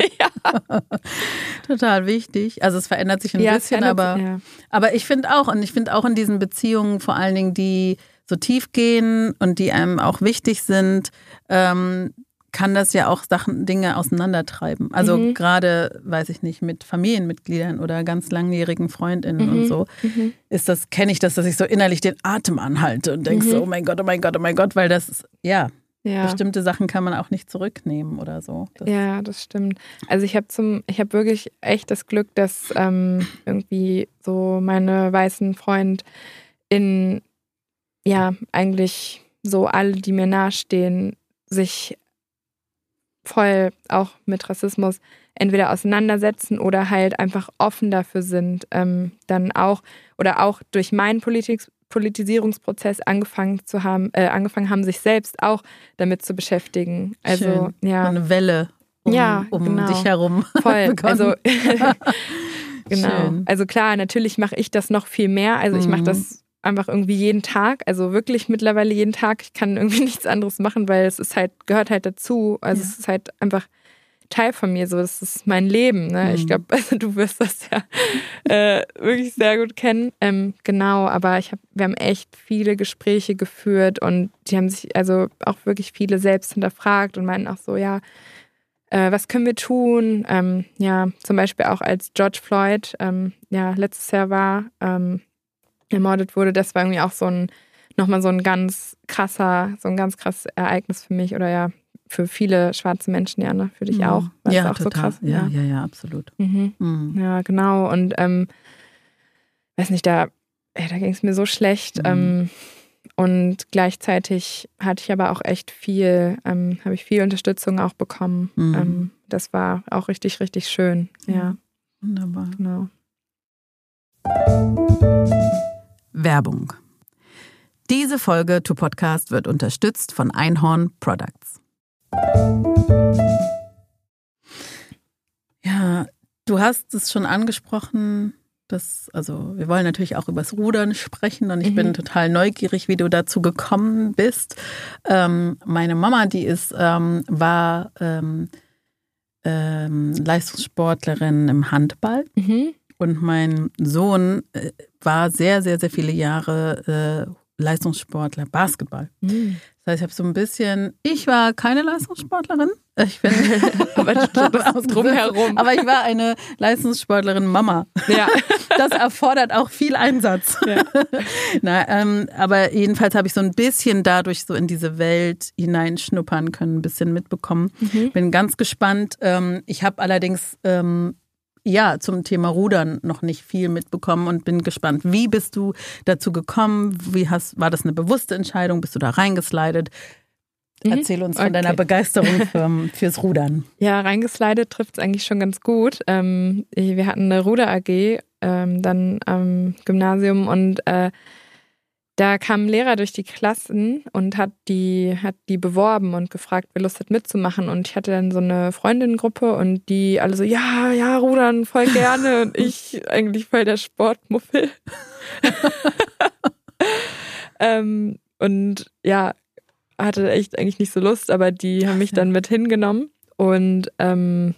Total wichtig. Also es verändert sich ein bisschen, aber ich finde auch in diesen Beziehungen vor allen Dingen, die so tief gehen und die einem auch wichtig sind, kann das ja auch Dinge auseinandertreiben. Also gerade, weiß ich nicht, mit Familienmitgliedern oder ganz langjährigen FreundInnen und so, kenne ich das, dass ich so innerlich den Atem anhalte und denke so, oh mein Gott, weil das ist, bestimmte Sachen kann man auch nicht zurücknehmen oder so. Das stimmt. Also ich habe wirklich echt das Glück, dass irgendwie so meine weißen FreundInnen, eigentlich so alle, die mir nahestehen, sich voll auch mit Rassismus entweder auseinandersetzen oder halt einfach offen dafür sind, dann auch durch meinen Politisierungsprozess angefangen haben, sich selbst auch damit zu beschäftigen. Also eine Welle um dich herum. Voll. Also genau. Schön. Also klar, natürlich mache ich das noch viel mehr. Also ich mache das einfach irgendwie jeden Tag, also wirklich mittlerweile jeden Tag. Ich kann irgendwie nichts anderes machen, weil es ist halt, gehört halt dazu. Also es ist halt einfach Teil von mir, so, das ist mein Leben. Ne? Ich glaube, also du wirst das ja wirklich sehr gut kennen. Genau, aber wir haben echt viele Gespräche geführt und die haben sich also auch wirklich viele selbst hinterfragt und meinten auch so, was können wir tun? Zum Beispiel auch als George Floyd letztes Jahr war, ermordet wurde, das war irgendwie auch nochmal so ein ganz krasses Ereignis für mich oder für viele schwarze Menschen, ne? Für dich auch. War das auch total. So krass? Ja, absolut. Ja, genau. Und weiß nicht, da ging es mir so schlecht. Und gleichzeitig hatte ich aber auch echt habe ich viel Unterstützung auch bekommen. Das war auch richtig, richtig schön. Ja. Wunderbar. Genau. Werbung. Diese Folge To Podcast wird unterstützt von Einhorn Products. Ja, du hast es schon angesprochen, wir wollen natürlich auch über das Rudern sprechen und ich bin total neugierig, wie du dazu gekommen bist. Meine Mama, die war Leistungssportlerin im Handball. Und mein Sohn war sehr, sehr, sehr viele Jahre Leistungssportler, Basketball. Das heißt, ich war keine Leistungssportlerin. Ich bin aber drumherum. Aber ich war eine Leistungssportlerin Mama. Ja. Das erfordert auch viel Einsatz. Ja. Aber jedenfalls habe ich so ein bisschen dadurch so in diese Welt hineinschnuppern können, ein bisschen mitbekommen. Bin ganz gespannt. Ich habe allerdings zum Thema Rudern noch nicht viel mitbekommen und bin gespannt. Wie bist du dazu gekommen? War das eine bewusste Entscheidung? Bist du da reingeslidet? Erzähl uns von deiner Begeisterung fürs Rudern. Ja, reingeslidet trifft es eigentlich schon ganz gut. Wir hatten eine Ruder-AG dann am Gymnasium und da kam ein Lehrer durch die Klassen und hat die beworben und gefragt, wer Lust hat mitzumachen. Und ich hatte dann so eine Freundinnengruppe und die alle so, ja, rudern voll gerne. Und ich eigentlich voll der Sportmuffel. Und hatte echt eigentlich nicht so Lust, aber die haben mich dann mit hingenommen. Und dann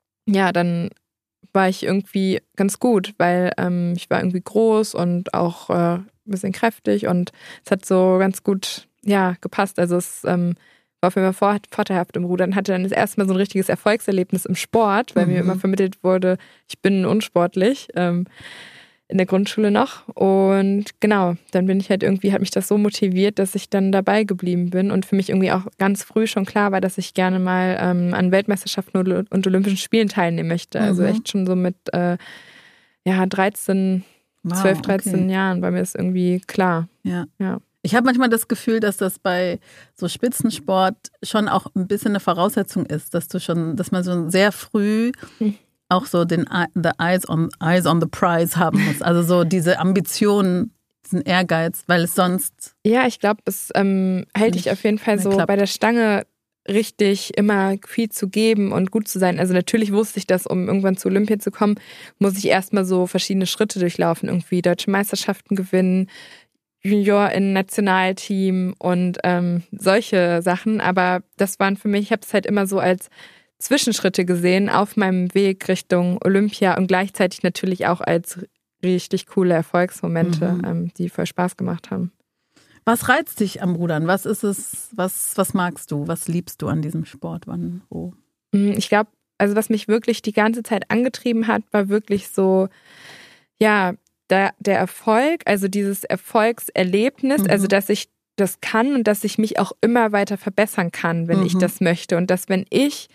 war ich irgendwie ganz gut, weil ich war irgendwie groß und auch ein bisschen kräftig und es hat so ganz gut gepasst. Also es war auf jeden Fall vorteilhaft im Rudern. Hatte dann das erste Mal so ein richtiges Erfolgserlebnis im Sport, weil mir immer vermittelt wurde, ich bin unsportlich, in der Grundschule noch. Und genau, dann bin ich halt irgendwie, hat mich das so motiviert, dass ich dann dabei geblieben bin und für mich irgendwie auch ganz früh schon klar war, dass ich gerne mal an Weltmeisterschaften und Olympischen Spielen teilnehmen möchte. Also echt schon so mit 12, 13 Jahren war mir das irgendwie klar. Ja. Ich habe manchmal das Gefühl, dass das bei so Spitzensport schon auch ein bisschen eine Voraussetzung ist, dass man so sehr früh auch so the eyes on the prize haben muss. Also so diese Ambitionen, diesen Ehrgeiz, weil es sonst... Ja, ich glaube, es hält dich auf jeden Fall so bei der Stange, richtig immer viel zu geben und gut zu sein. Also natürlich wusste ich, dass um irgendwann zu Olympia zu kommen, muss ich erstmal so verschiedene Schritte durchlaufen. Irgendwie deutsche Meisterschaften gewinnen, Junior in Nationalteam und solche Sachen. Aber das waren für mich, ich habe es halt immer so als Zwischenschritte gesehen auf meinem Weg Richtung Olympia und gleichzeitig natürlich auch als richtig coole Erfolgsmomente, die voll Spaß gemacht haben. Was reizt dich am Rudern? Was ist es, was magst du? Was liebst du an diesem Sport? Wann, wo? Ich glaube, also was mich wirklich die ganze Zeit angetrieben hat, war wirklich so, ja, der Erfolg, also dieses Erfolgserlebnis, also dass ich das kann und dass ich mich auch immer weiter verbessern kann, wenn ich das möchte. Und dass, wenn ich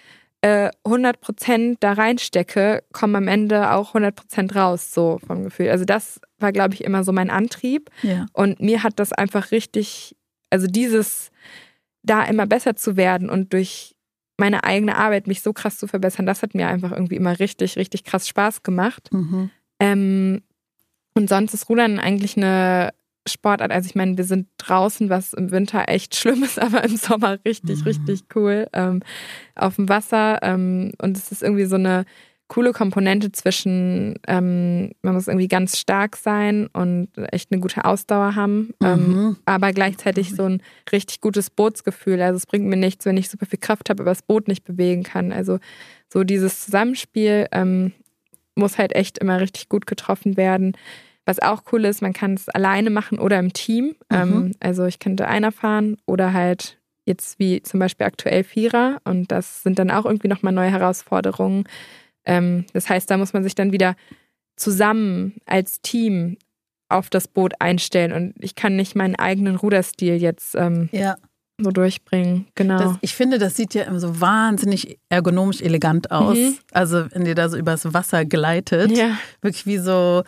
100% da reinstecke, kommen am Ende auch 100% raus, so vom Gefühl. Also das war, glaube ich, immer so mein Antrieb. Ja. Und mir hat das einfach richtig, also dieses, da immer besser zu werden und durch meine eigene Arbeit mich so krass zu verbessern, das hat mir einfach irgendwie immer richtig, richtig krass Spaß gemacht. Und sonst ist Rudern eigentlich eine Sportart. Also ich meine, wir sind draußen, was im Winter echt schlimm ist, aber im Sommer richtig, richtig cool auf dem Wasser. Und es ist irgendwie so eine coole Komponente zwischen, man muss irgendwie ganz stark sein und echt eine gute Ausdauer haben, aber gleichzeitig so ein richtig gutes Bootsgefühl. Also es bringt mir nichts, wenn ich super viel Kraft habe, aber das Boot nicht bewegen kann. Also so dieses Zusammenspiel muss halt echt immer richtig gut getroffen werden. Was auch cool ist, man kann es alleine machen oder im Team. Also ich könnte einer fahren oder halt jetzt wie zum Beispiel aktuell Vierer. Und das sind dann auch irgendwie nochmal neue Herausforderungen. Das heißt, da muss man sich dann wieder zusammen als Team auf das Boot einstellen. Und ich kann nicht meinen eigenen Ruderstil jetzt so durchbringen. Genau. Ich finde, das sieht ja so wahnsinnig ergonomisch elegant aus. Also wenn ihr da so übers Wasser gleitet. Ja. Wirklich wie so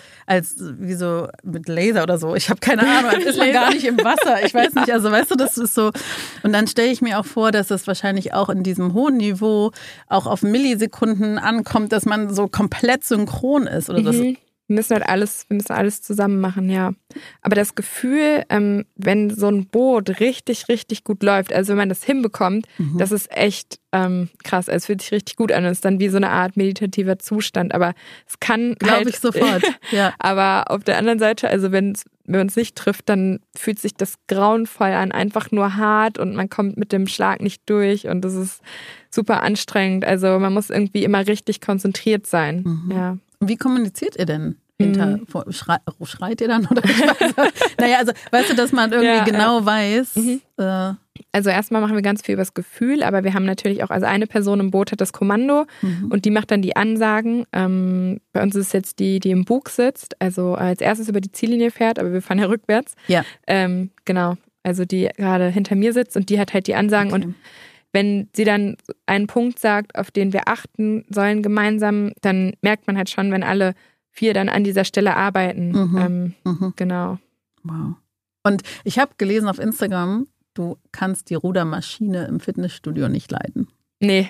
mit Laser oder so. Ich habe keine Ahnung, das ist man gar nicht im Wasser. Ich weiß nicht, also weißt du, das ist so. Und dann stelle ich mir auch vor, dass das wahrscheinlich auch in diesem hohen Niveau auch auf Millisekunden ankommt, dass man so komplett synchron ist. Oder das Wir müssen alles zusammen machen, ja. Aber das Gefühl, wenn so ein Boot richtig, richtig gut läuft, also wenn man das hinbekommt, das ist echt krass. Es fühlt sich richtig gut an. Es ist dann wie so eine Art meditativer Zustand. Aber es kann glaube ich sofort, ja. Aber auf der anderen Seite, also wenn man es nicht trifft, dann fühlt sich das grauenvoll an. Einfach nur hart und man kommt mit dem Schlag nicht durch und das ist super anstrengend. Also man muss irgendwie immer richtig konzentriert sein, ja. Wie kommuniziert ihr denn? Schreit ihr dann? Oder naja, also weißt du, dass man irgendwie genau weiß. Also erstmal machen wir ganz viel übers Gefühl, aber wir haben natürlich auch, also eine Person im Boot hat das Kommando und die macht dann die Ansagen. Bei uns ist es jetzt die im Bug sitzt, also als erstes über die Ziellinie fährt, aber wir fahren ja rückwärts. Ja. Genau, also die gerade hinter mir sitzt und die hat halt die Ansagen und wenn sie dann einen Punkt sagt, auf den wir achten sollen gemeinsam, dann merkt man halt schon, wenn alle 4 dann an dieser Stelle arbeiten. Genau. Wow. Und ich habe gelesen auf Instagram, du kannst die Rudermaschine im Fitnessstudio nicht leiden. Nee.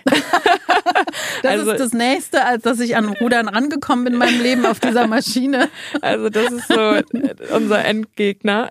Das ist das Nächste, als dass ich an Rudern rangekommen bin in meinem Leben auf dieser Maschine. Also das ist so unser Endgegner.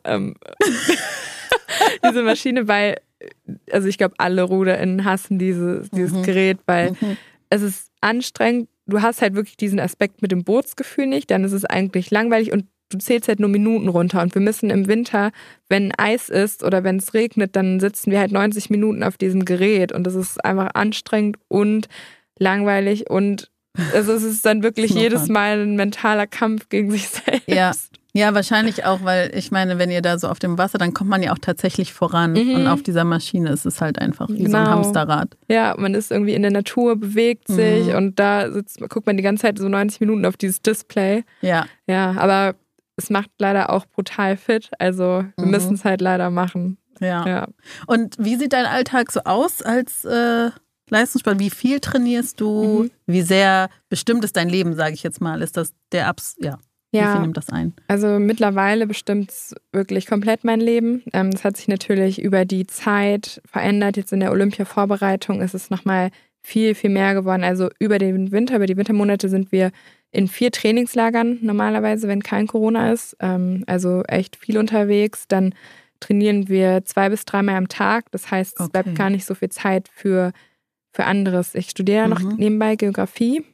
Diese Maschine, weil, also ich glaube, alle RuderInnen hassen dieses Gerät, weil es ist anstrengend. Du hast halt wirklich diesen Aspekt mit dem Bootsgefühl nicht, dann ist es eigentlich langweilig und du zählst halt nur Minuten runter. Und wir müssen im Winter, wenn Eis ist oder wenn es regnet, dann sitzen wir halt 90 Minuten auf diesem Gerät und das ist einfach anstrengend und langweilig und also es ist dann wirklich jedes Mal ein mentaler Kampf gegen sich selbst. Ja, wahrscheinlich auch, weil ich meine, wenn ihr da so auf dem Wasser, dann kommt man ja auch tatsächlich voran. Und auf dieser Maschine ist es halt einfach wie so ein Hamsterrad. Ja, man ist irgendwie in der Natur, bewegt sich und da guckt man die ganze Zeit so 90 Minuten auf dieses Display. Ja. Ja, aber es macht leider auch brutal fit. Also wir müssen es halt leider machen. Ja. Und wie sieht dein Alltag so aus als Leistungssport? Wie viel trainierst du? Wie sehr bestimmt ist dein Leben, sage ich jetzt mal? Ist das der Wie viel nimmt das ein? Also mittlerweile bestimmt wirklich komplett mein Leben. Das hat sich natürlich über die Zeit verändert. Jetzt in der Olympia-Vorbereitung ist es nochmal viel, viel mehr geworden. Also über die Wintermonate sind wir in 4 Trainingslagern normalerweise, wenn kein Corona ist. Also echt viel unterwegs. Dann trainieren wir 2 bis 3 Mal am Tag. Das heißt, es bleibt gar nicht so viel Zeit für anderes. Ich studiere ja noch nebenbei Geografie,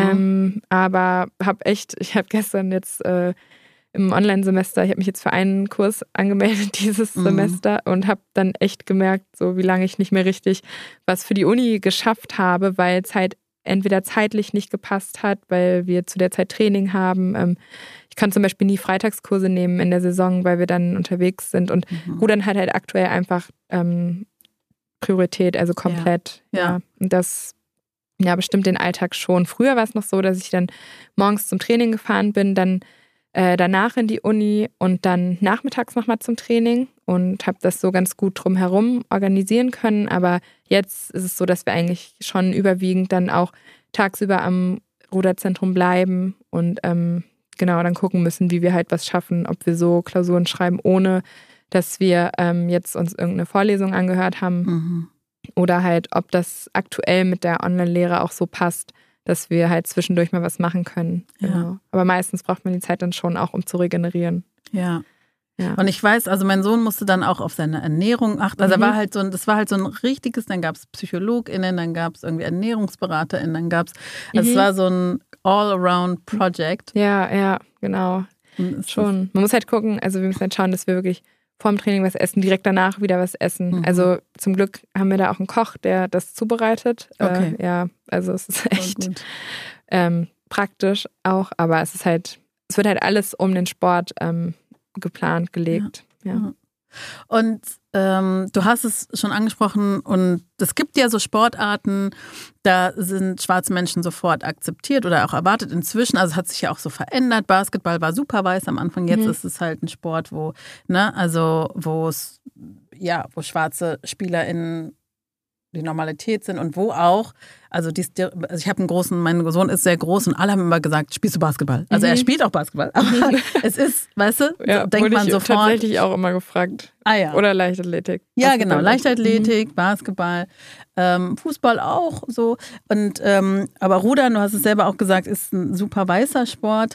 aber ich habe gestern jetzt im Online-Semester, ich habe mich jetzt für einen Kurs angemeldet dieses Semester und habe dann echt gemerkt, so wie lange ich nicht mehr richtig was für die Uni geschafft habe, weil es halt entweder zeitlich nicht gepasst hat, weil wir zu der Zeit Training haben. Ich kann zum Beispiel nie Freitagskurse nehmen in der Saison, weil wir dann unterwegs sind und Rudern hat halt aktuell einfach Priorität, also komplett. Ja. Und das bestimmt den Alltag schon. Früher war es noch so, dass ich dann morgens zum Training gefahren bin, dann danach in die Uni und dann nachmittags nochmal zum Training und habe das so ganz gut drumherum organisieren können. Aber jetzt ist es so, dass wir eigentlich schon überwiegend dann auch tagsüber am Ruderzentrum bleiben und dann gucken müssen, wie wir halt was schaffen, ob wir so Klausuren schreiben, ohne dass wir jetzt uns irgendeine Vorlesung angehört haben oder halt, ob das aktuell mit der Online-Lehre auch so passt, dass wir halt zwischendurch mal was machen können. Ja. Genau. Aber meistens braucht man die Zeit dann schon auch, um zu regenerieren. Ja. Und ich weiß, also mein Sohn musste dann auch auf seine Ernährung achten. Also das war halt so ein richtiges, dann gab es PsychologInnen, dann gab es irgendwie ErnährungsberaterInnen, dann gab es, also es war so ein All-Around-Project. Ja, genau. Schon. Man muss halt gucken, also wir müssen halt schauen, dass wir wirklich vorm Training was essen, direkt danach wieder was essen. Also zum Glück haben wir da auch einen Koch, der das zubereitet. Okay. Also es ist echt praktisch auch, aber es wird halt alles um den Sport geplant, gelegt. Ja. Und du hast es schon angesprochen und es gibt ja so Sportarten, da sind schwarze Menschen sofort akzeptiert oder auch erwartet inzwischen. Also es hat sich ja auch so verändert. Basketball war super weiß am Anfang. Jetzt ist es halt ein Sport, wo schwarze SpielerInnen die Normalität sind und wo auch, also ich habe mein Sohn ist sehr groß und alle haben immer gesagt, spielst du Basketball? Also er spielt auch Basketball, aber es ist, weißt du, ja, denkt man sofort. Tatsächlich auch immer gefragt. Ja. Oder Leichtathletik. Ja, Basketball. Genau, Leichtathletik, Basketball, Fußball auch so. Und aber Rudern, du hast es selber auch gesagt, ist ein super weißer Sport.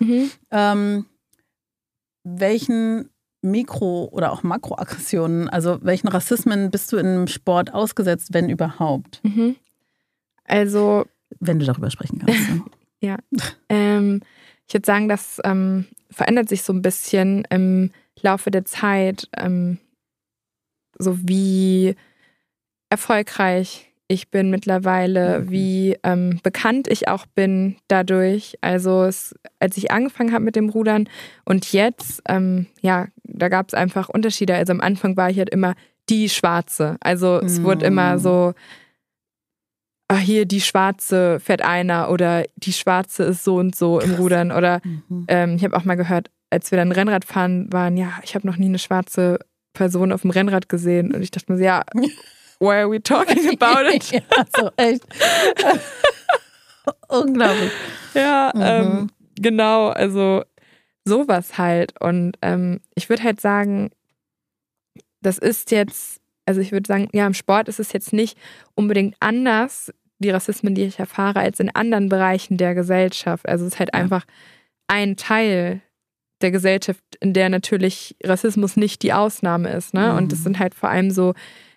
Welchen Mikro- oder auch Makroaggressionen, also welchen Rassismen bist du in einem Sport ausgesetzt, wenn überhaupt? Also wenn du darüber sprechen kannst. Ne? Ja. Ich würde sagen, das verändert sich so ein bisschen im Laufe der Zeit, so wie erfolgreich ich bin mittlerweile, wie bekannt ich auch bin dadurch. Also als ich angefangen habe mit dem Rudern und jetzt, da gab es einfach Unterschiede. Also am Anfang war ich halt immer die Schwarze. Also es wurde immer so, hier die Schwarze fährt einer oder die Schwarze ist so und so im Rudern. Oder ich habe auch mal gehört, als wir dann Rennrad fahren waren, ich habe noch nie eine schwarze Person auf dem Rennrad gesehen. Und ich dachte mir so, why are we talking about it? Ja, so echt. Unglaublich. Ja, genau, also sowas halt. Und ich würde halt sagen, das ist jetzt, also ich würde sagen, im Sport ist es jetzt nicht unbedingt anders, die Rassismen, die ich erfahre, als in anderen Bereichen der Gesellschaft. Also es ist halt einfach ein Teil der Gesellschaft, in der natürlich Rassismus nicht die Ausnahme ist, ne? Und das sind halt vor allem so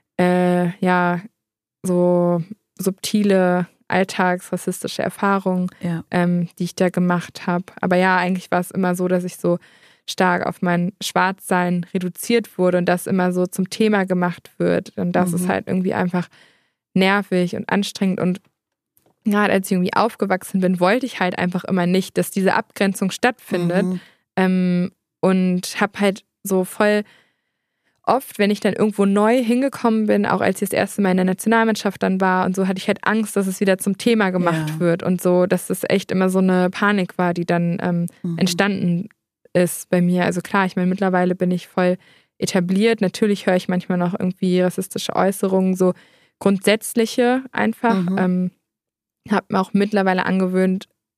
so subtile alltagsrassistische Erfahrungen, die ich da gemacht habe. Aber eigentlich war es immer so, dass ich so stark auf mein Schwarzsein reduziert wurde und das immer so zum Thema gemacht wird. Und das ist halt irgendwie einfach nervig und anstrengend. Und gerade als ich irgendwie aufgewachsen bin, wollte ich halt einfach immer nicht, dass diese Abgrenzung stattfindet. Und habe halt so voll oft, wenn ich dann irgendwo neu hingekommen bin, auch als ich das erste Mal in der Nationalmannschaft dann war und so, hatte ich halt Angst, dass es wieder zum Thema gemacht wird und so, dass das echt immer so eine Panik war, die dann entstanden ist bei mir. Also klar, ich meine, mittlerweile bin ich voll etabliert. Natürlich höre ich manchmal noch irgendwie rassistische Äußerungen, so grundsätzliche einfach. Habe mir auch mittlerweile angewöhnt,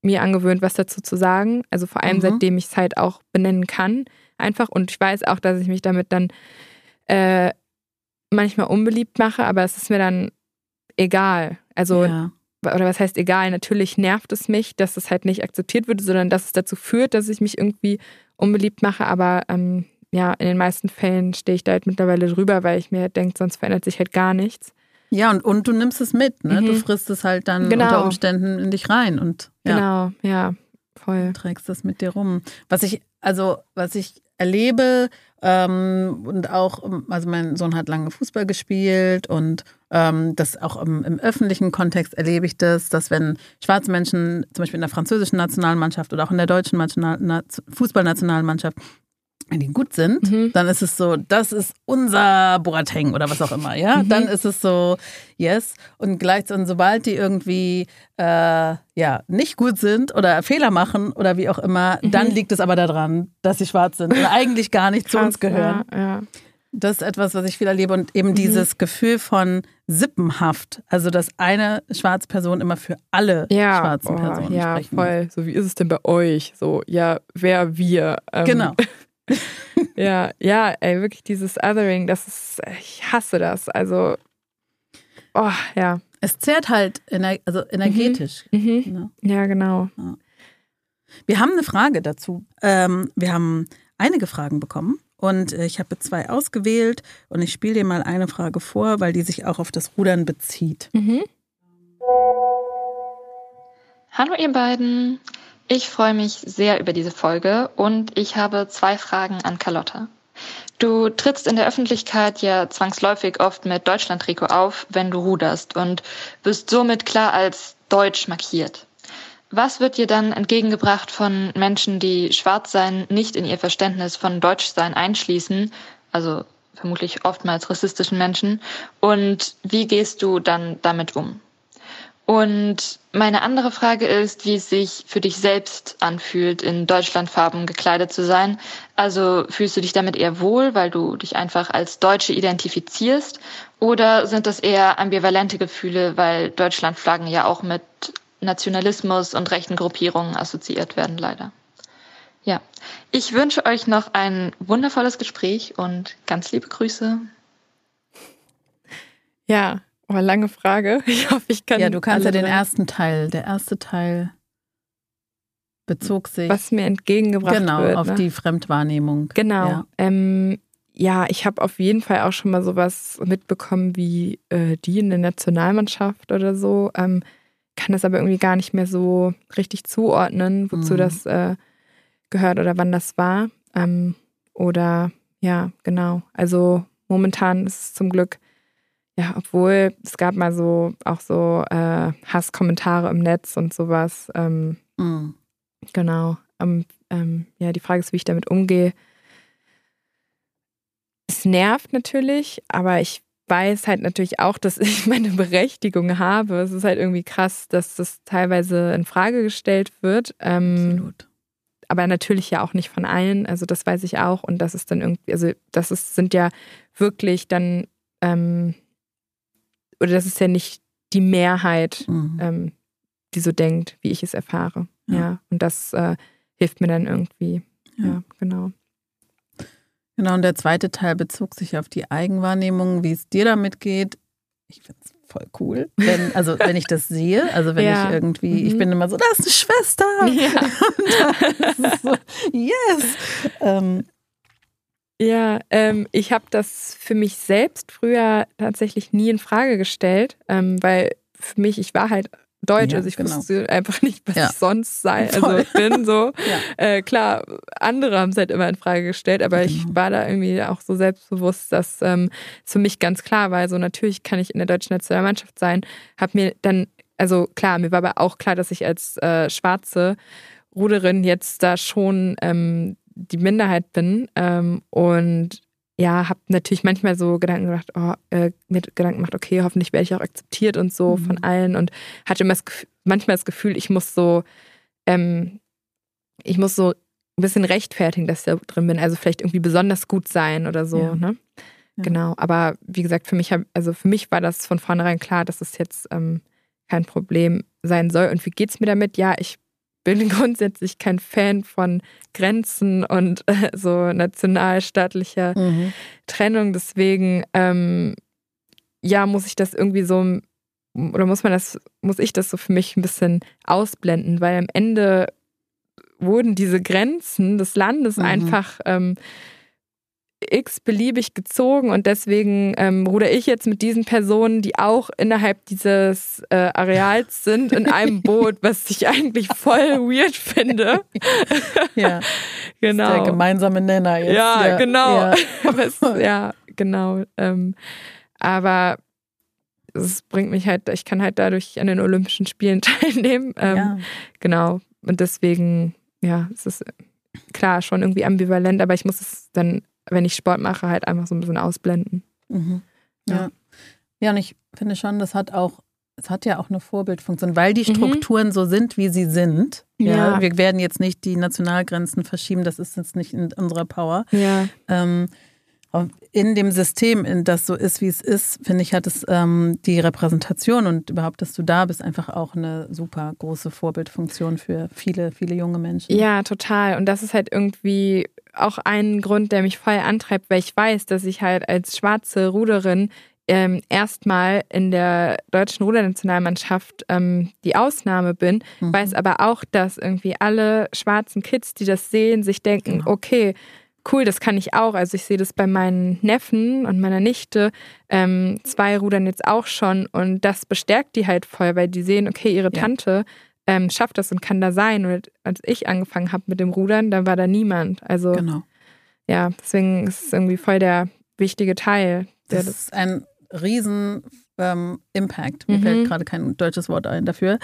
mir angewöhnt, was dazu zu sagen. Also vor allem seitdem ich es halt auch benennen kann. Einfach. Und ich weiß auch, dass ich mich damit dann manchmal unbeliebt mache, aber es ist mir dann egal. Also, oder was heißt egal? Natürlich nervt es mich, dass es halt nicht akzeptiert wird, sondern dass es dazu führt, dass ich mich irgendwie unbeliebt mache. Aber in den meisten Fällen stehe ich da halt mittlerweile drüber, weil ich mir halt denke, sonst verändert sich halt gar nichts. Ja, und du nimmst es mit, ne? Du frisst es halt dann unter Umständen in dich rein und Genau, ja, voll. Trägst das mit dir rum. Was ich erlebe und auch, also mein Sohn hat lange Fußball gespielt und das auch im öffentlichen Kontext erlebe ich das, dass wenn schwarze Menschen zum Beispiel in der französischen Nationalmannschaft oder auch in der deutschen Fußballnationalmannschaft, wenn die gut sind, dann ist es so, das ist unser Boateng oder was auch immer, ja. Dann ist es so, yes. Und gleichzeitig, sobald die irgendwie nicht gut sind oder Fehler machen oder wie auch immer, dann liegt es aber daran, dass sie schwarz sind oder eigentlich gar nicht zu uns gehören. Ja. Das ist etwas, was ich viel erlebe und eben dieses Gefühl von Sippenhaft, also dass eine schwarze Person immer für alle schwarzen Personen sprechen. Ja, voll. So, wie ist es denn bei euch? So, ja, wer wir? Genau. Ja, ey, wirklich dieses Othering, ich hasse das. Also, ja. Es zehrt halt energetisch. Ne? Ja, genau. Ja. Wir haben eine Frage dazu. Wir haben einige Fragen bekommen und ich habe 2 ausgewählt und ich spiele dir mal eine Frage vor, weil die sich auch auf das Rudern bezieht. Hallo ihr beiden. Ich freue mich sehr über diese Folge und ich habe 2 Fragen an Carlotta. Du trittst in der Öffentlichkeit ja zwangsläufig oft mit Deutschland-Trikot auf, wenn du ruderst und wirst somit klar als deutsch markiert. Was wird dir dann entgegengebracht von Menschen, die Schwarzsein nicht in ihr Verständnis von Deutschsein einschließen, also vermutlich oftmals rassistischen Menschen, und wie gehst du dann damit um? Und meine andere Frage ist, wie es sich für dich selbst anfühlt, in Deutschlandfarben gekleidet zu sein. Also fühlst du dich damit eher wohl, weil du dich einfach als Deutsche identifizierst? Oder sind das eher ambivalente Gefühle, weil Deutschlandflaggen ja auch mit Nationalismus und rechten Gruppierungen assoziiert werden, leider? Ja, ich wünsche euch noch ein wundervolles Gespräch und ganz liebe Grüße. Ja. Aber lange Frage. Ich hoffe, ich kann. Ja, du kannst ja den ersten Teil. Der erste Teil bezog sich. Was mir entgegengebracht wird. Genau, auf die Fremdwahrnehmung. Genau. Ja, ich habe auf jeden Fall auch schon mal sowas mitbekommen wie die in der Nationalmannschaft oder so. Kann das aber irgendwie gar nicht mehr so richtig zuordnen, wozu das gehört oder wann das war. Oder ja, genau. Also momentan ist es zum Glück. Ja, obwohl es gab mal so Hasskommentare im Netz und sowas. Genau. Die Frage ist, wie ich damit umgehe. Es nervt natürlich, aber ich weiß halt natürlich auch, dass ich meine Berechtigung habe. Es ist halt irgendwie krass, dass das teilweise in Frage gestellt wird. Absolut. Aber natürlich ja auch nicht von allen. Also das weiß ich auch. Und das ist dann irgendwie, sind ja wirklich dann oder das ist ja nicht die Mehrheit, die so denkt, wie ich es erfahre. Ja. Und das hilft mir dann irgendwie. Ja, genau. Genau, und der zweite Teil bezog sich auf die Eigenwahrnehmung, wie es dir damit geht. Ich finde es voll cool, wenn ich das sehe. Also wenn ich irgendwie, ich bin immer so, das ist eine Schwester. Ja. Und dann ist es so, yes. Ich habe das für mich selbst früher tatsächlich nie in Frage gestellt, weil für mich, ich war halt Deutsch, also ich wusste einfach nicht, was ich sonst sei. Also ich bin so, klar, andere haben es halt immer in Frage gestellt, aber ich war da irgendwie auch so selbstbewusst, dass es für mich ganz klar war, also natürlich kann ich in der deutschen Nationalmannschaft sein, habe mir dann, also klar, mir war aber auch klar, dass ich als schwarze Ruderin jetzt da schon die Minderheit bin und ja, habe natürlich manchmal so Gedanken gemacht, okay, hoffentlich werde ich auch akzeptiert und so von allen und hatte immer manchmal das Gefühl, ich muss so ein bisschen rechtfertigen, dass ich da drin bin, also vielleicht irgendwie besonders gut sein oder so, ne? Ja. Genau, aber wie gesagt, für mich war das von vornherein klar, dass es jetzt kein Problem sein soll. Und wie geht's mir damit? Ja, ich bin grundsätzlich kein Fan von Grenzen und so nationalstaatlicher Trennung. Deswegen, muss ich das irgendwie so, oder muss ich das so für mich ein bisschen ausblenden, weil am Ende wurden diese Grenzen des Landes einfach x-beliebig gezogen und deswegen ruder ich jetzt mit diesen Personen, die auch innerhalb dieses Areals sind, in einem Boot, was ich eigentlich voll weird finde. Ja, genau. Das ist der gemeinsame Nenner jetzt. Ja, genau. Ja. Genau. Aber es bringt mich halt, ich kann halt dadurch an den Olympischen Spielen teilnehmen. Genau. Und deswegen, es ist klar schon irgendwie ambivalent, aber ich muss es dann, wenn ich Sport mache, halt einfach so ein bisschen ausblenden. Ja, und ich finde schon, es hat ja auch eine Vorbildfunktion, weil die Strukturen so sind, wie sie sind. Ja. Wir werden jetzt nicht die Nationalgrenzen verschieben, das ist jetzt nicht in unserer Power. Ja. In dem System, in das so ist, wie es ist, finde ich, hat es die Repräsentation und überhaupt, dass du da bist, einfach auch eine super große Vorbildfunktion für viele, viele junge Menschen. Ja, total. Und das ist halt irgendwie auch ein Grund, der mich voll antreibt, weil ich weiß, dass ich halt als schwarze Ruderin erstmal in der deutschen Rudernationalmannschaft die Ausnahme bin, weiß aber auch, dass irgendwie alle schwarzen Kids, die das sehen, sich denken, okay, cool, das kann ich auch. Also ich sehe das bei meinen Neffen und meiner Nichte. 2 rudern jetzt auch schon und das bestärkt die halt voll, weil die sehen, okay, ihre Tante schafft das und kann da sein. Und als ich angefangen habe mit dem Rudern, da war da niemand. Also deswegen ist es irgendwie voll der wichtige Teil. Das ist ein riesen Impact. Mir fällt gerade kein deutsches Wort ein dafür.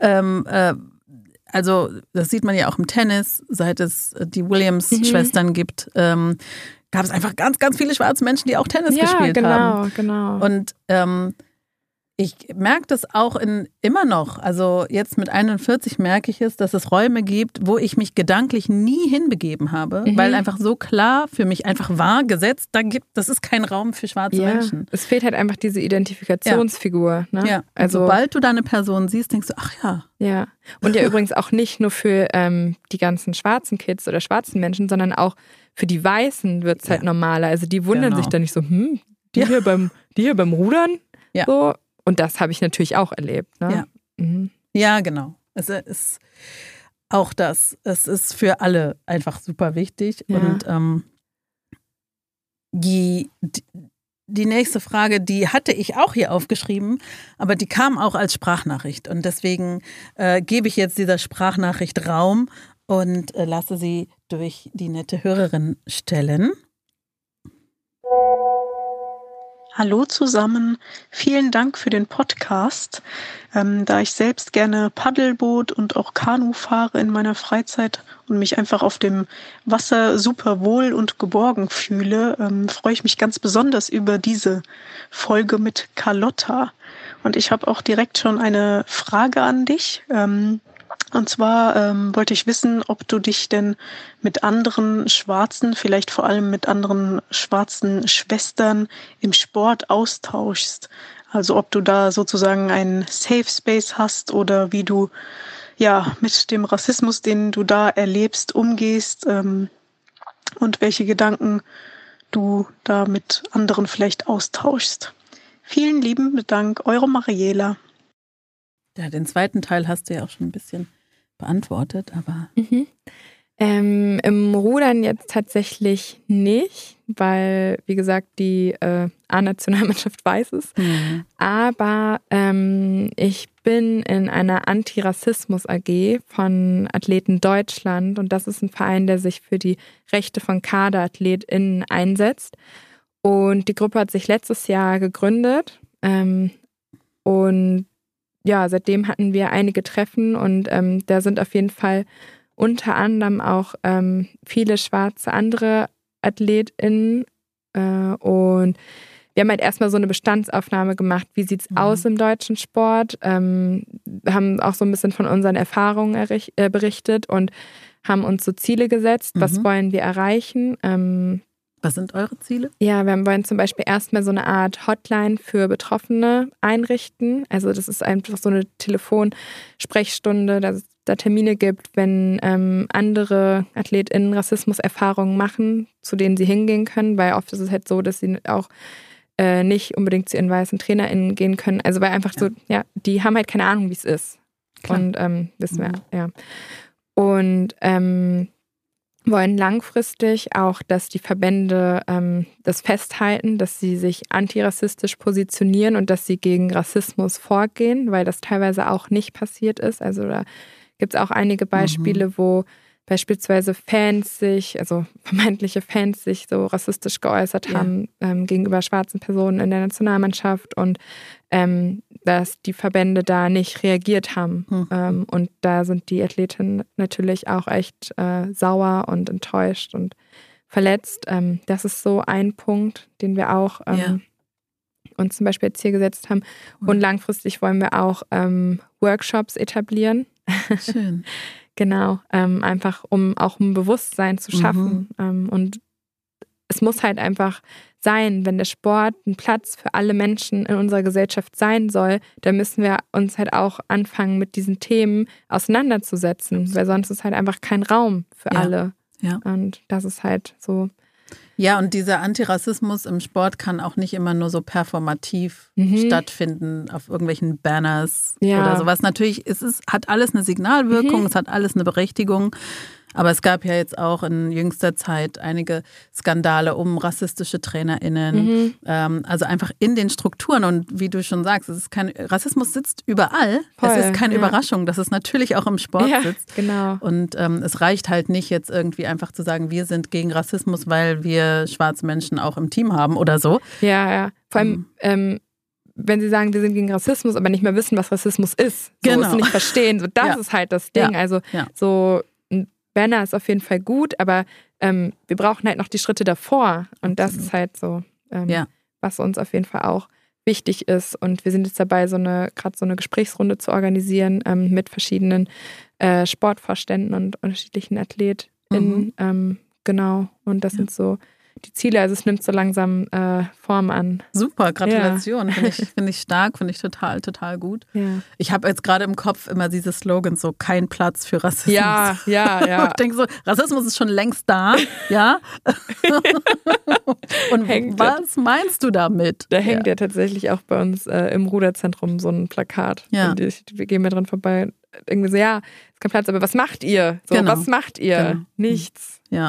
Also das sieht man ja auch im Tennis, seit es die Williams-Schwestern gibt, gab es einfach ganz, ganz viele schwarze Menschen, die auch Tennis gespielt haben. Ja, genau. Und ich merke das auch immer noch, also jetzt mit 41 merke ich es, dass es Räume gibt, wo ich mich gedanklich nie hinbegeben habe, weil einfach so klar für mich einfach war, gesetzt, das ist kein Raum für schwarze Menschen. Es fehlt halt einfach diese Identifikationsfigur. Ne? Ja, also sobald du da eine Person siehst, denkst du, ach ja. Ja, und ja übrigens auch nicht nur für die ganzen schwarzen Kids oder schwarzen Menschen, sondern auch für die Weißen wird es halt normaler. Also die wundern sich dann nicht so, die hier beim Rudern? Ja. So. Und das habe ich natürlich auch erlebt. Ne? Ja. Ja, genau. Es ist auch das. Es ist für alle einfach super wichtig. Ja. Und die nächste Frage, die hatte ich auch hier aufgeschrieben, aber die kam auch als Sprachnachricht. Und deswegen gebe ich jetzt dieser Sprachnachricht Raum und lasse sie durch die nette Hörerin stellen. Hallo zusammen, vielen Dank für den Podcast. Da ich selbst gerne Paddelboot und auch Kanu fahre in meiner Freizeit und mich einfach auf dem Wasser super wohl und geborgen fühle, freue ich mich ganz besonders über diese Folge mit Carlotta. Und ich habe auch direkt schon eine Frage an dich. Und zwar wollte ich wissen, ob du dich denn mit anderen Schwarzen, vielleicht vor allem mit anderen schwarzen Schwestern im Sport austauschst. Also ob du da sozusagen einen Safe Space hast oder wie du mit dem Rassismus, den du da erlebst, umgehst und welche Gedanken du da mit anderen vielleicht austauschst. Vielen lieben Dank, eure Mariela. Ja, den zweiten Teil hast du ja auch schon ein bisschen beantwortet, aber... Im Rudern jetzt tatsächlich nicht, weil, wie gesagt, die A-Nationalmannschaft weiß es. Aber ich bin in einer Antirassismus-AG von Athleten Deutschland und das ist ein Verein, der sich für die Rechte von KaderAthletInnen einsetzt. Und die Gruppe hat sich letztes Jahr gegründet und seitdem hatten wir einige Treffen und da sind auf jeden Fall unter anderem auch viele schwarze andere AthletInnen und wir haben halt erstmal so eine Bestandsaufnahme gemacht, wie sieht's aus im deutschen Sport, haben auch so ein bisschen von unseren Erfahrungen berichtet und haben uns so Ziele gesetzt, was wollen wir erreichen Was sind eure Ziele? Ja, wir wollen zum Beispiel erstmal so eine Art Hotline für Betroffene einrichten. Also das ist einfach so eine Telefonsprechstunde, dass es da Termine gibt, wenn andere AthletInnen Rassismuserfahrungen machen, zu denen sie hingehen können, weil oft ist es halt so, dass sie auch nicht unbedingt zu ihren weißen TrainerInnen gehen können. Also weil einfach so, ja, die haben halt keine Ahnung, wie es ist. Klar. Und wissen wir, ja. Und wollen langfristig auch, dass die Verbände das festhalten, dass sie sich antirassistisch positionieren und dass sie gegen Rassismus vorgehen, weil das teilweise auch nicht passiert ist. Also da gibt es auch einige Beispiele, wo beispielsweise also vermeintliche Fans sich so rassistisch geäußert haben gegenüber schwarzen Personen in der Nationalmannschaft und dass die Verbände da nicht reagiert haben. Und da sind die Athletinnen natürlich auch echt sauer und enttäuscht und verletzt. Das ist so ein Punkt, den wir auch uns zum Beispiel als Ziel gesetzt haben. Und langfristig wollen wir auch Workshops etablieren. Schön. Genau, einfach um auch ein Bewusstsein zu schaffen. Und es muss halt einfach sein, wenn der Sport ein Platz für alle Menschen in unserer Gesellschaft sein soll, dann müssen wir uns halt auch anfangen, mit diesen Themen auseinanderzusetzen, weil sonst ist halt einfach kein Raum für alle. Ja. Und das ist halt so. Ja, und dieser Antirassismus im Sport kann auch nicht immer nur so performativ stattfinden auf irgendwelchen Banners oder sowas. Natürlich, hat alles eine Signalwirkung, es hat alles eine Berechtigung. Aber es gab ja jetzt auch in jüngster Zeit einige Skandale um rassistische TrainerInnen. Also einfach in den Strukturen. Und wie du schon sagst, Rassismus sitzt überall. Voll, es ist keine Überraschung, dass es natürlich auch im Sport sitzt. Genau. Und es reicht halt nicht jetzt irgendwie einfach zu sagen, wir sind gegen Rassismus, weil wir schwarze Menschen auch im Team haben oder so. Ja. Vor allem, wenn sie sagen, wir sind gegen Rassismus, aber nicht mehr wissen, was Rassismus ist. So, es nicht verstehen. So, das ist halt das Ding. Also so Banner ist auf jeden Fall gut, aber wir brauchen halt noch die Schritte davor. Und das ist halt so, was uns auf jeden Fall auch wichtig ist. Und wir sind jetzt dabei, gerade so eine Gesprächsrunde zu organisieren mit verschiedenen Sportvorständen und unterschiedlichen AthletInnen. Genau. Und das sind so die Ziele. Also es nimmt so langsam Form an. Super, Gratulation. Ja. Finde ich stark, finde ich total, total gut. Ja. Ich habe jetzt gerade im Kopf immer diese Slogans, so kein Platz für Rassismus. Ja. Ich denke so, Rassismus ist schon längst da, ja. Und was meinst du damit? Da hängt ja tatsächlich auch bei uns im Ruderzentrum so ein Plakat. Ja. Und wir gehen mir dran vorbei. Irgendwie so, ist kein Platz, aber was macht ihr? So, was macht ihr? Genau. Nichts. Ja.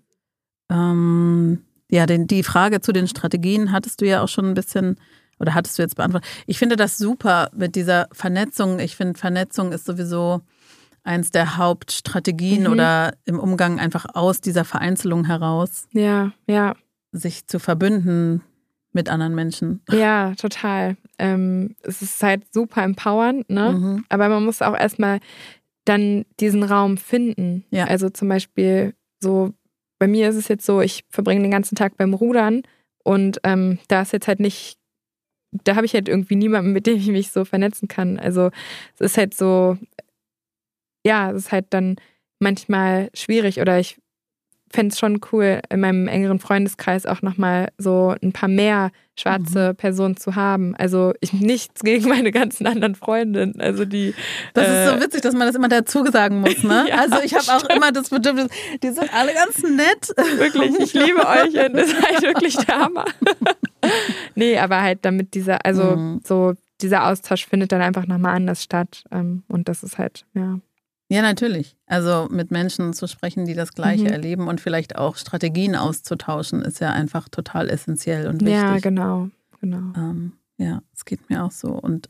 Die Frage zu den Strategien hattest du ja auch schon ein bisschen, oder hattest du jetzt beantwortet. Ich finde das super mit dieser Vernetzung. Ich finde, Vernetzung ist sowieso eins der Hauptstrategien oder im Umgang einfach aus dieser Vereinzelung heraus. Ja. Sich zu verbünden mit anderen Menschen. Ja, total. Es ist halt super empowernd, ne? Aber man muss auch erstmal dann diesen Raum finden. Ja. Also zum Beispiel so, bei mir ist es jetzt so, ich verbringe den ganzen Tag beim Rudern und da ist jetzt halt nicht, da habe ich halt irgendwie niemanden, mit dem ich mich so vernetzen kann. Also es ist halt so, es ist halt dann manchmal schwierig oder ich fände es schon cool, in meinem engeren Freundeskreis auch nochmal so ein paar mehr schwarze Personen zu haben. Also nichts gegen meine ganzen anderen Freundinnen. Also die. Das ist so witzig, dass man das immer dazu sagen muss, ne? Ja, also ich habe auch immer das Bedürfnis, die sind alle ganz nett. Wirklich, ich liebe euch und das ist halt wirklich der Hammer. Nee, aber halt damit dieser Austausch findet dann einfach nochmal anders statt. Und das ist halt, Ja, natürlich. Also mit Menschen zu sprechen, die das Gleiche erleben und vielleicht auch Strategien auszutauschen, ist ja einfach total essentiell und wichtig. Ja, genau. Es geht mir auch so. Und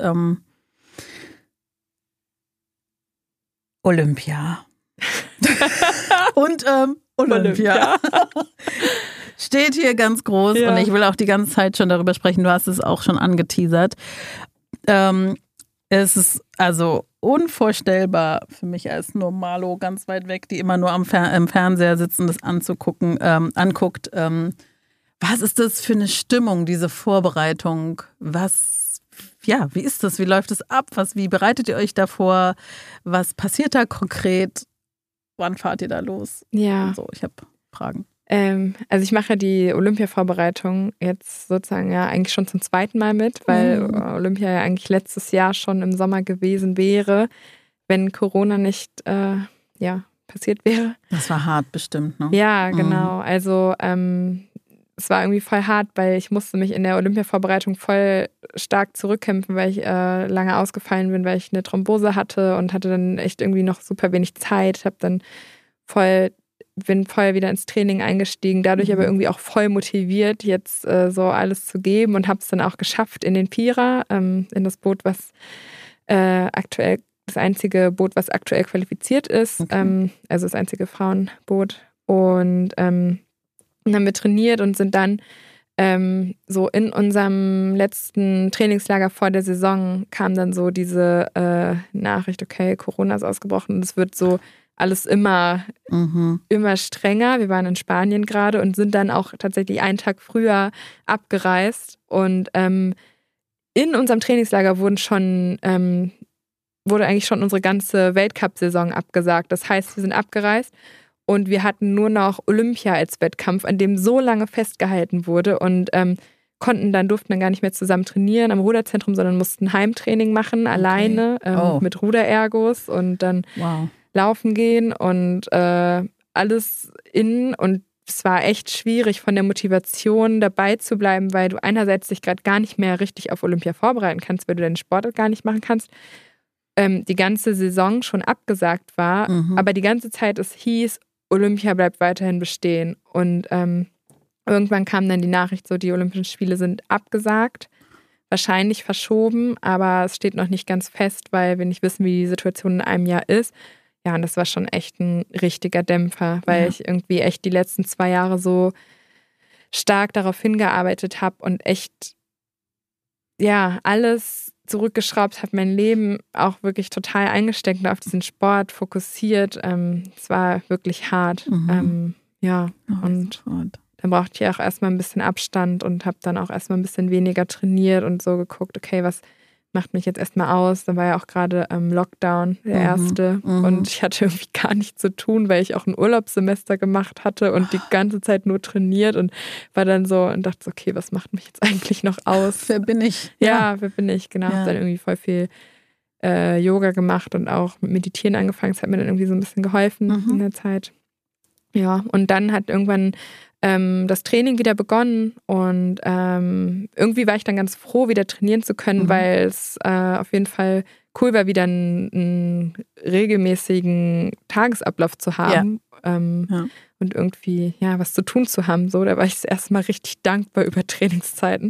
Olympia. Und Olympia. Steht hier ganz groß und ich will auch die ganze Zeit schon darüber sprechen. Du hast es auch schon angeteasert. Es ist also unvorstellbar für mich als Normalo, ganz weit weg, die immer nur im Fernseher sitzen, das anguckt. Was ist das für eine Stimmung, diese Vorbereitung? Wie ist das? Wie läuft es ab? Wie bereitet ihr euch davor? Was passiert da konkret? Wann fahrt ihr da los? Ja. So, ich habe Fragen. Also ich mache die Olympia-Vorbereitung jetzt sozusagen ja eigentlich schon zum 2. Mal mit, weil Olympia ja eigentlich letztes Jahr schon im Sommer gewesen wäre, wenn Corona nicht passiert wäre. Das war hart bestimmt, ne? Ja, genau. Also es war irgendwie voll hart, weil ich musste mich in der Olympia-Vorbereitung voll stark zurückkämpfen, weil ich lange ausgefallen bin, weil ich eine Thrombose hatte und hatte dann echt irgendwie noch super wenig Zeit. Bin voll wieder ins Training eingestiegen, dadurch aber irgendwie auch voll motiviert, jetzt so alles zu geben und habe es dann auch geschafft in den Vierer, in das Boot, was aktuell das einzige Boot, was aktuell qualifiziert ist, also das einzige Frauenboot. Und dann haben wir trainiert und sind dann so in unserem letzten Trainingslager vor der Saison kam dann so diese Nachricht, okay, Corona ist ausgebrochen und es wird so alles immer strenger. Wir waren in Spanien gerade und sind dann auch tatsächlich einen Tag früher abgereist. Und in unserem Trainingslager wurde eigentlich schon unsere ganze Weltcup-Saison abgesagt. Das heißt, wir sind abgereist und wir hatten nur noch Olympia als Wettkampf, an dem so lange festgehalten wurde und durften dann gar nicht mehr zusammen trainieren am Ruderzentrum, sondern mussten Heimtraining machen, alleine mit Ruderergos und dann laufen gehen und alles und es war echt schwierig, von der Motivation dabei zu bleiben, weil du einerseits dich gerade gar nicht mehr richtig auf Olympia vorbereiten kannst, weil du deinen Sport gar nicht machen kannst, die ganze Saison schon abgesagt war, aber die ganze Zeit es hieß, Olympia bleibt weiterhin bestehen und irgendwann kam dann die Nachricht, so die Olympischen Spiele sind abgesagt, wahrscheinlich verschoben, aber es steht noch nicht ganz fest, weil wir nicht wissen, wie die Situation in einem Jahr ist. Ja, und das war schon echt ein richtiger Dämpfer, weil ich irgendwie echt die letzten 2 Jahre so stark darauf hingearbeitet habe und echt, alles zurückgeschraubt habe, mein Leben auch wirklich total eingesteckt und auf diesen Sport fokussiert. Es war wirklich hart. Und dann brauchte ich auch erstmal ein bisschen Abstand und habe dann auch erstmal ein bisschen weniger trainiert und so geguckt, okay, was macht mich jetzt erstmal aus. Dann war ja auch gerade Lockdown, der erste. Und ich hatte irgendwie gar nichts zu tun, weil ich auch ein Urlaubssemester gemacht hatte und die ganze Zeit nur trainiert und war dann so und dachte so, okay, was macht mich jetzt eigentlich noch aus? Wer bin ich? Ja, wer bin ich? Genau, habe dann irgendwie voll viel Yoga gemacht und auch mit Meditieren angefangen. Das hat mir dann irgendwie so ein bisschen geholfen in der Zeit. Ja, und dann hat irgendwann das Training wieder begonnen und irgendwie war ich dann ganz froh, wieder trainieren zu können, weil es auf jeden Fall cool war, wieder einen regelmäßigen Tagesablauf zu haben und irgendwie was zu tun zu haben. So, da war ich das erste Mal richtig dankbar über Trainingszeiten.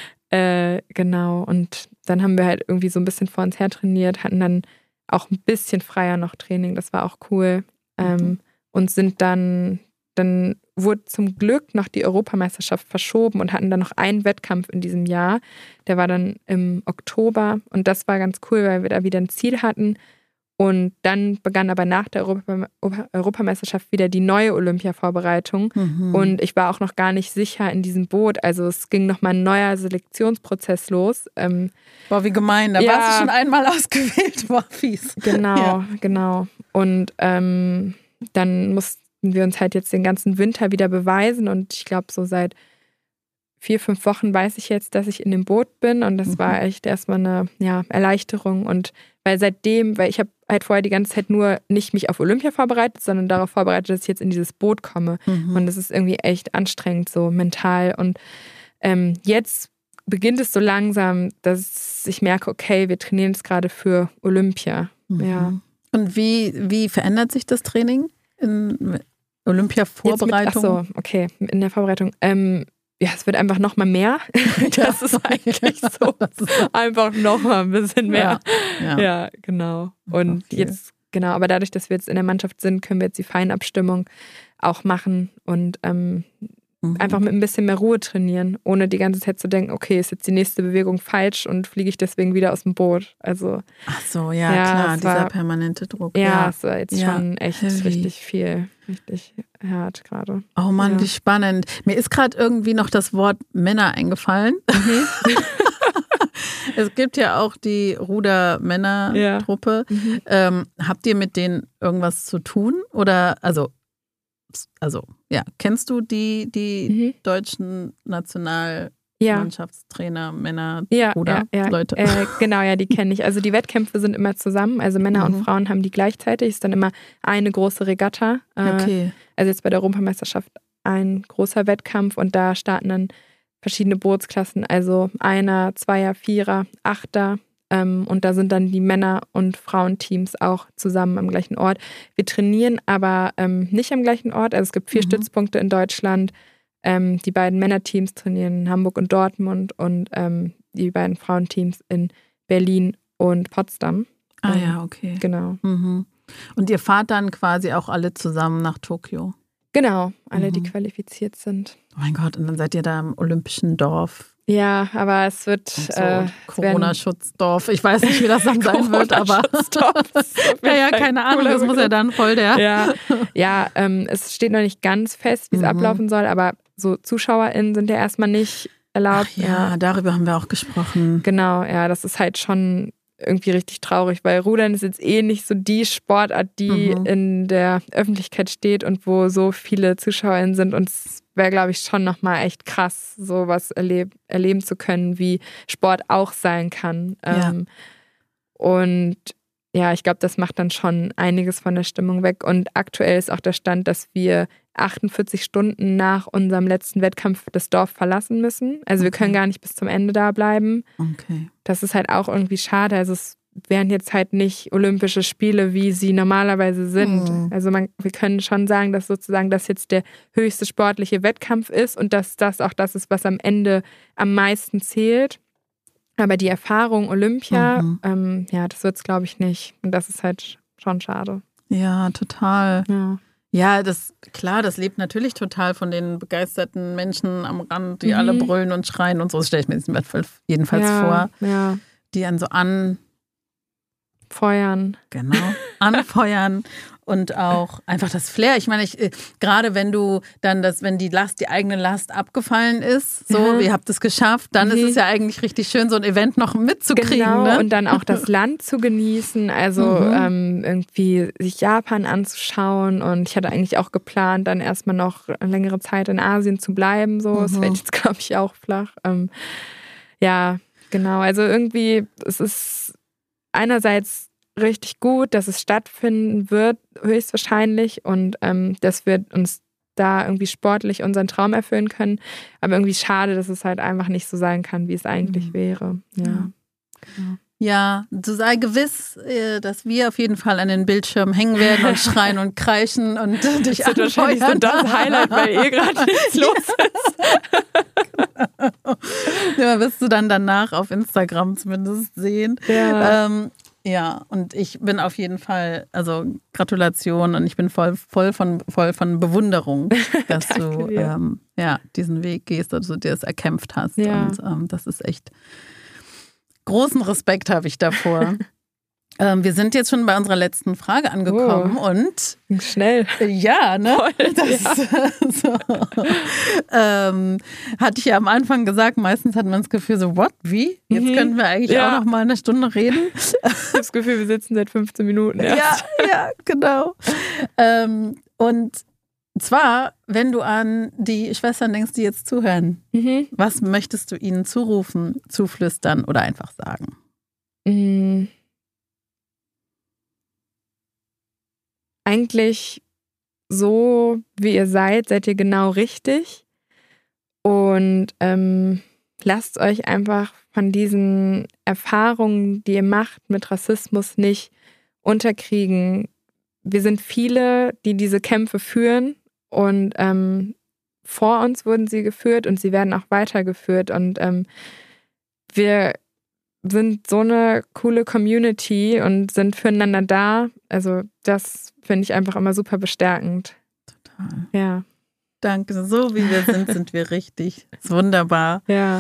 Genau, und dann haben wir halt irgendwie so ein bisschen vor uns her trainiert, hatten dann auch ein bisschen freier noch Training, das war auch cool. Und sind dann wurde zum Glück noch die Europameisterschaft verschoben und hatten dann noch einen Wettkampf in diesem Jahr. Der war dann im Oktober und das war ganz cool, weil wir da wieder ein Ziel hatten. Und dann begann aber nach der Europameisterschaft wieder die neue Olympia-Vorbereitung. Und ich war auch noch gar nicht sicher in diesem Boot. Also es ging nochmal ein neuer Selektionsprozess los. Boah, wie gemein. Da warst du schon einmal ausgewählt. Boah, fies. Genau. Und dann mussten wir uns halt jetzt den ganzen Winter wieder beweisen und ich glaube, so seit 4-5 Wochen weiß ich jetzt, dass ich in dem Boot bin und das war echt erstmal eine Erleichterung und weil ich habe halt vorher die ganze Zeit nur nicht mich auf Olympia vorbereitet, sondern darauf vorbereitet, dass ich jetzt in dieses Boot komme und das ist irgendwie echt anstrengend, so mental und jetzt beginnt es so langsam, dass ich merke, okay, wir trainieren jetzt gerade für Olympia. Ja. Und wie verändert sich das Training in Olympia-Vorbereitung? Okay, in der Vorbereitung. Es wird einfach noch mal mehr. Das ist eigentlich so. Einfach noch mal ein bisschen mehr. Ja, genau. Und jetzt, aber dadurch, dass wir jetzt in der Mannschaft sind, können wir jetzt die Feinabstimmung auch machen und einfach mit ein bisschen mehr Ruhe trainieren, ohne die ganze Zeit zu denken, okay, ist jetzt die nächste Bewegung falsch und fliege ich deswegen wieder aus dem Boot. Also, ach so, klar, dieser permanente Druck. Ja, es war jetzt schon echt richtig viel, richtig hart gerade. Oh Mann, wie spannend. Mir ist gerade irgendwie noch das Wort Männer eingefallen. Es gibt ja auch die Ruder-Männer-Truppe. Habt ihr mit denen irgendwas zu tun? Oder, also kennst du die deutschen Nationalmannschaftstrainer, Männer, Bruder, Leute? Genau, die kenne ich. Also die Wettkämpfe sind immer zusammen. Also Männer und Frauen haben die gleichzeitig. Es ist dann immer eine große Regatta. Okay. Also jetzt bei der Europameisterschaft ein großer Wettkampf und da starten dann verschiedene Bootsklassen. Also Einer, Zweier, Vierer, Achter. Und da sind dann die Männer- und Frauenteams auch zusammen am gleichen Ort. Wir trainieren aber nicht am gleichen Ort. Also es gibt 4 Stützpunkte in Deutschland. Die beiden Männerteams trainieren in Hamburg und Dortmund und die beiden Frauenteams in Berlin und Potsdam. Ah ja, okay. Genau. Mhm. Und ihr fahrt dann quasi auch alle zusammen nach Tokio? Genau, alle, die qualifiziert sind. Oh mein Gott, und dann seid ihr da im Olympischen Dorf. Ja, aber es wird so Corona-Schutzdorf. Ich weiß nicht, wie das dann sein wird, aber keine Ahnung, das muss ja dann voll der. Ja, es steht noch nicht ganz fest, wie es ablaufen soll, aber so ZuschauerInnen sind ja erstmal nicht erlaubt. Ach ja, darüber haben wir auch gesprochen. Genau, ja, das ist halt schon irgendwie richtig traurig, weil Rudern ist jetzt nicht so die Sportart, die in der Öffentlichkeit steht und wo so viele ZuschauerInnen sind, und es wäre, glaube ich, schon nochmal echt krass, sowas erleben zu können, wie Sport auch sein kann. Und ja, ich glaube, das macht dann schon einiges von der Stimmung weg. Und aktuell ist auch der Stand, dass wir 48 Stunden nach unserem letzten Wettkampf das Dorf verlassen müssen. Also wir können gar nicht bis zum Ende da bleiben. Okay. Das ist halt auch irgendwie schade. Also es wären jetzt halt nicht Olympische Spiele, wie sie normalerweise sind. Also wir können schon sagen, dass sozusagen das jetzt der höchste sportliche Wettkampf ist und dass das auch das ist, was am Ende am meisten zählt. Aber die Erfahrung Olympia, das wird es, glaube ich, nicht. Und das ist halt schon schade. Ja, total. Ja, das lebt natürlich total von den begeisterten Menschen am Rand, die alle brüllen und schreien und so. Das stelle ich mir jedenfalls vor. Ja. Die dann so anfeuern und auch einfach das Flair. Ich meine, gerade wenn du dann wenn die eigene Last abgefallen ist, so, ihr habt es geschafft, dann ist es ja eigentlich richtig schön, so ein Event noch mitzukriegen. Genau, ne? Und dann auch das Land zu genießen, also irgendwie sich Japan anzuschauen, und ich hatte eigentlich auch geplant, dann erstmal noch eine längere Zeit in Asien zu bleiben, so, das fällt jetzt, glaube ich, auch flach. Ja, genau, also irgendwie, es ist einerseits richtig gut, dass es stattfinden wird, höchstwahrscheinlich, und dass wir uns da irgendwie sportlich unseren Traum erfüllen können, aber irgendwie schade, dass es halt einfach nicht so sein kann, wie es eigentlich wäre. Ja. Genau. Ja, du sei gewiss, dass wir auf jeden Fall an den Bildschirmen hängen werden und schreien und kreischen und dich anfeuern. Das wahrscheinlich so das Highlight, weil gerade nichts los ist. Ja, wirst du dann danach auf Instagram zumindest sehen. Ja, und ich bin auf jeden Fall, also Gratulation, und ich bin voll von Bewunderung, dass du diesen Weg gehst, also dir es erkämpft hast. Ja. Und das ist echt, großen Respekt habe ich davor. Wir sind jetzt schon bei unserer letzten Frage angekommen und schnell. Ja, ne? Hatte ich ja am Anfang gesagt, meistens hat man das Gefühl so, what, wie? Jetzt könnten wir eigentlich auch noch mal eine Stunde reden. Ich habe das Gefühl, wir sitzen seit 15 Minuten erst. Ja, genau. Und zwar, wenn du an die Schwestern denkst, die jetzt zuhören, was möchtest du ihnen zurufen, zuflüstern oder einfach sagen? Eigentlich so, wie ihr seid ihr genau richtig. Und lasst euch einfach von diesen Erfahrungen, die ihr macht mit Rassismus, nicht unterkriegen. Wir sind viele, die diese Kämpfe führen, und vor uns wurden sie geführt und sie werden auch weitergeführt. Und wir sind so eine coole Community und sind füreinander da. Also das finde ich einfach immer super bestärkend. Total. Ja. Danke. So wie wir sind wir richtig. Ist wunderbar. Ja.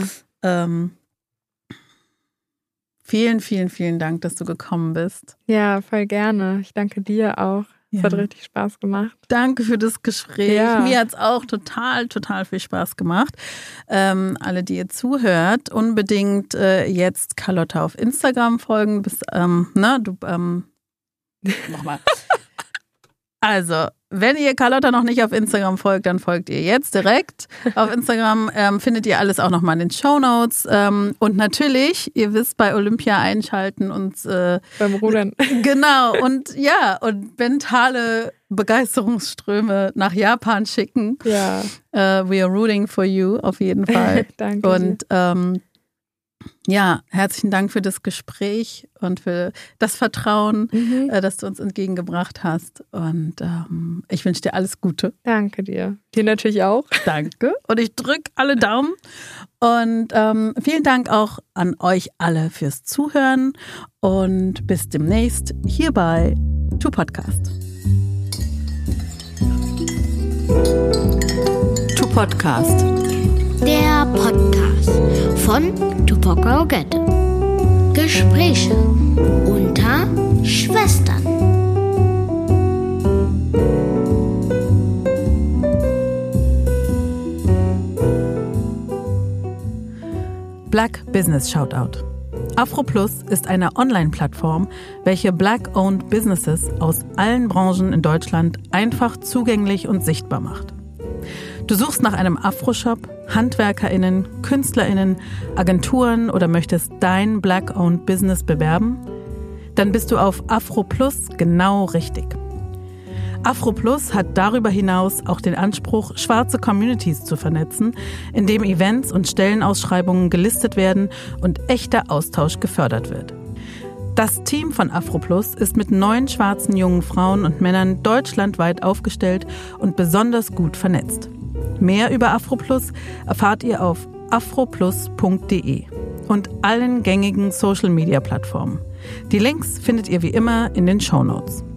Vielen, vielen, vielen Dank, dass du gekommen bist. Ja, voll gerne. Ich danke dir auch. Es hat richtig Spaß gemacht. Danke für das Gespräch. Ja. Mir hat es auch total, total viel Spaß gemacht. Alle, die ihr zuhört, unbedingt jetzt Carlotta auf Instagram folgen. Nochmal. Also, wenn ihr Carlotta noch nicht auf Instagram folgt, dann folgt ihr jetzt direkt. Auf Instagram findet ihr alles auch nochmal in den Shownotes. Und natürlich, ihr wisst, bei Olympia einschalten und beim Rudern. Genau, und mentale Begeisterungsströme nach Japan schicken. Ja. We are rooting for you, auf jeden Fall. Danke. Und herzlichen Dank für das Gespräch und für das Vertrauen, das du uns entgegengebracht hast. Und ich wünsche dir alles Gute. Danke dir. Dir natürlich auch. Danke. Und ich drücke alle Daumen. Und vielen Dank auch an euch alle fürs Zuhören. Und bis demnächst hier bei TuPodcast. TuPodcast. Der Podcast von Tupoka Ogette. Gespräche unter Schwestern. Black Business Shoutout. AfroPlus ist eine Online-Plattform, welche Black-owned Businesses aus allen Branchen in Deutschland einfach zugänglich und sichtbar macht. Du suchst nach einem Afro-Shop, HandwerkerInnen, KünstlerInnen, Agenturen oder möchtest dein Black-owned Business bewerben? Dann bist du auf AfroPlus genau richtig. AfroPlus hat darüber hinaus auch den Anspruch, schwarze Communities zu vernetzen, indem Events und Stellenausschreibungen gelistet werden und echter Austausch gefördert wird. Das Team von AfroPlus ist mit 9 schwarzen jungen Frauen und Männern deutschlandweit aufgestellt und besonders gut vernetzt. Mehr über AfroPlus erfahrt ihr auf afroplus.de und allen gängigen Social-Media-Plattformen. Die Links findet ihr wie immer in den Shownotes.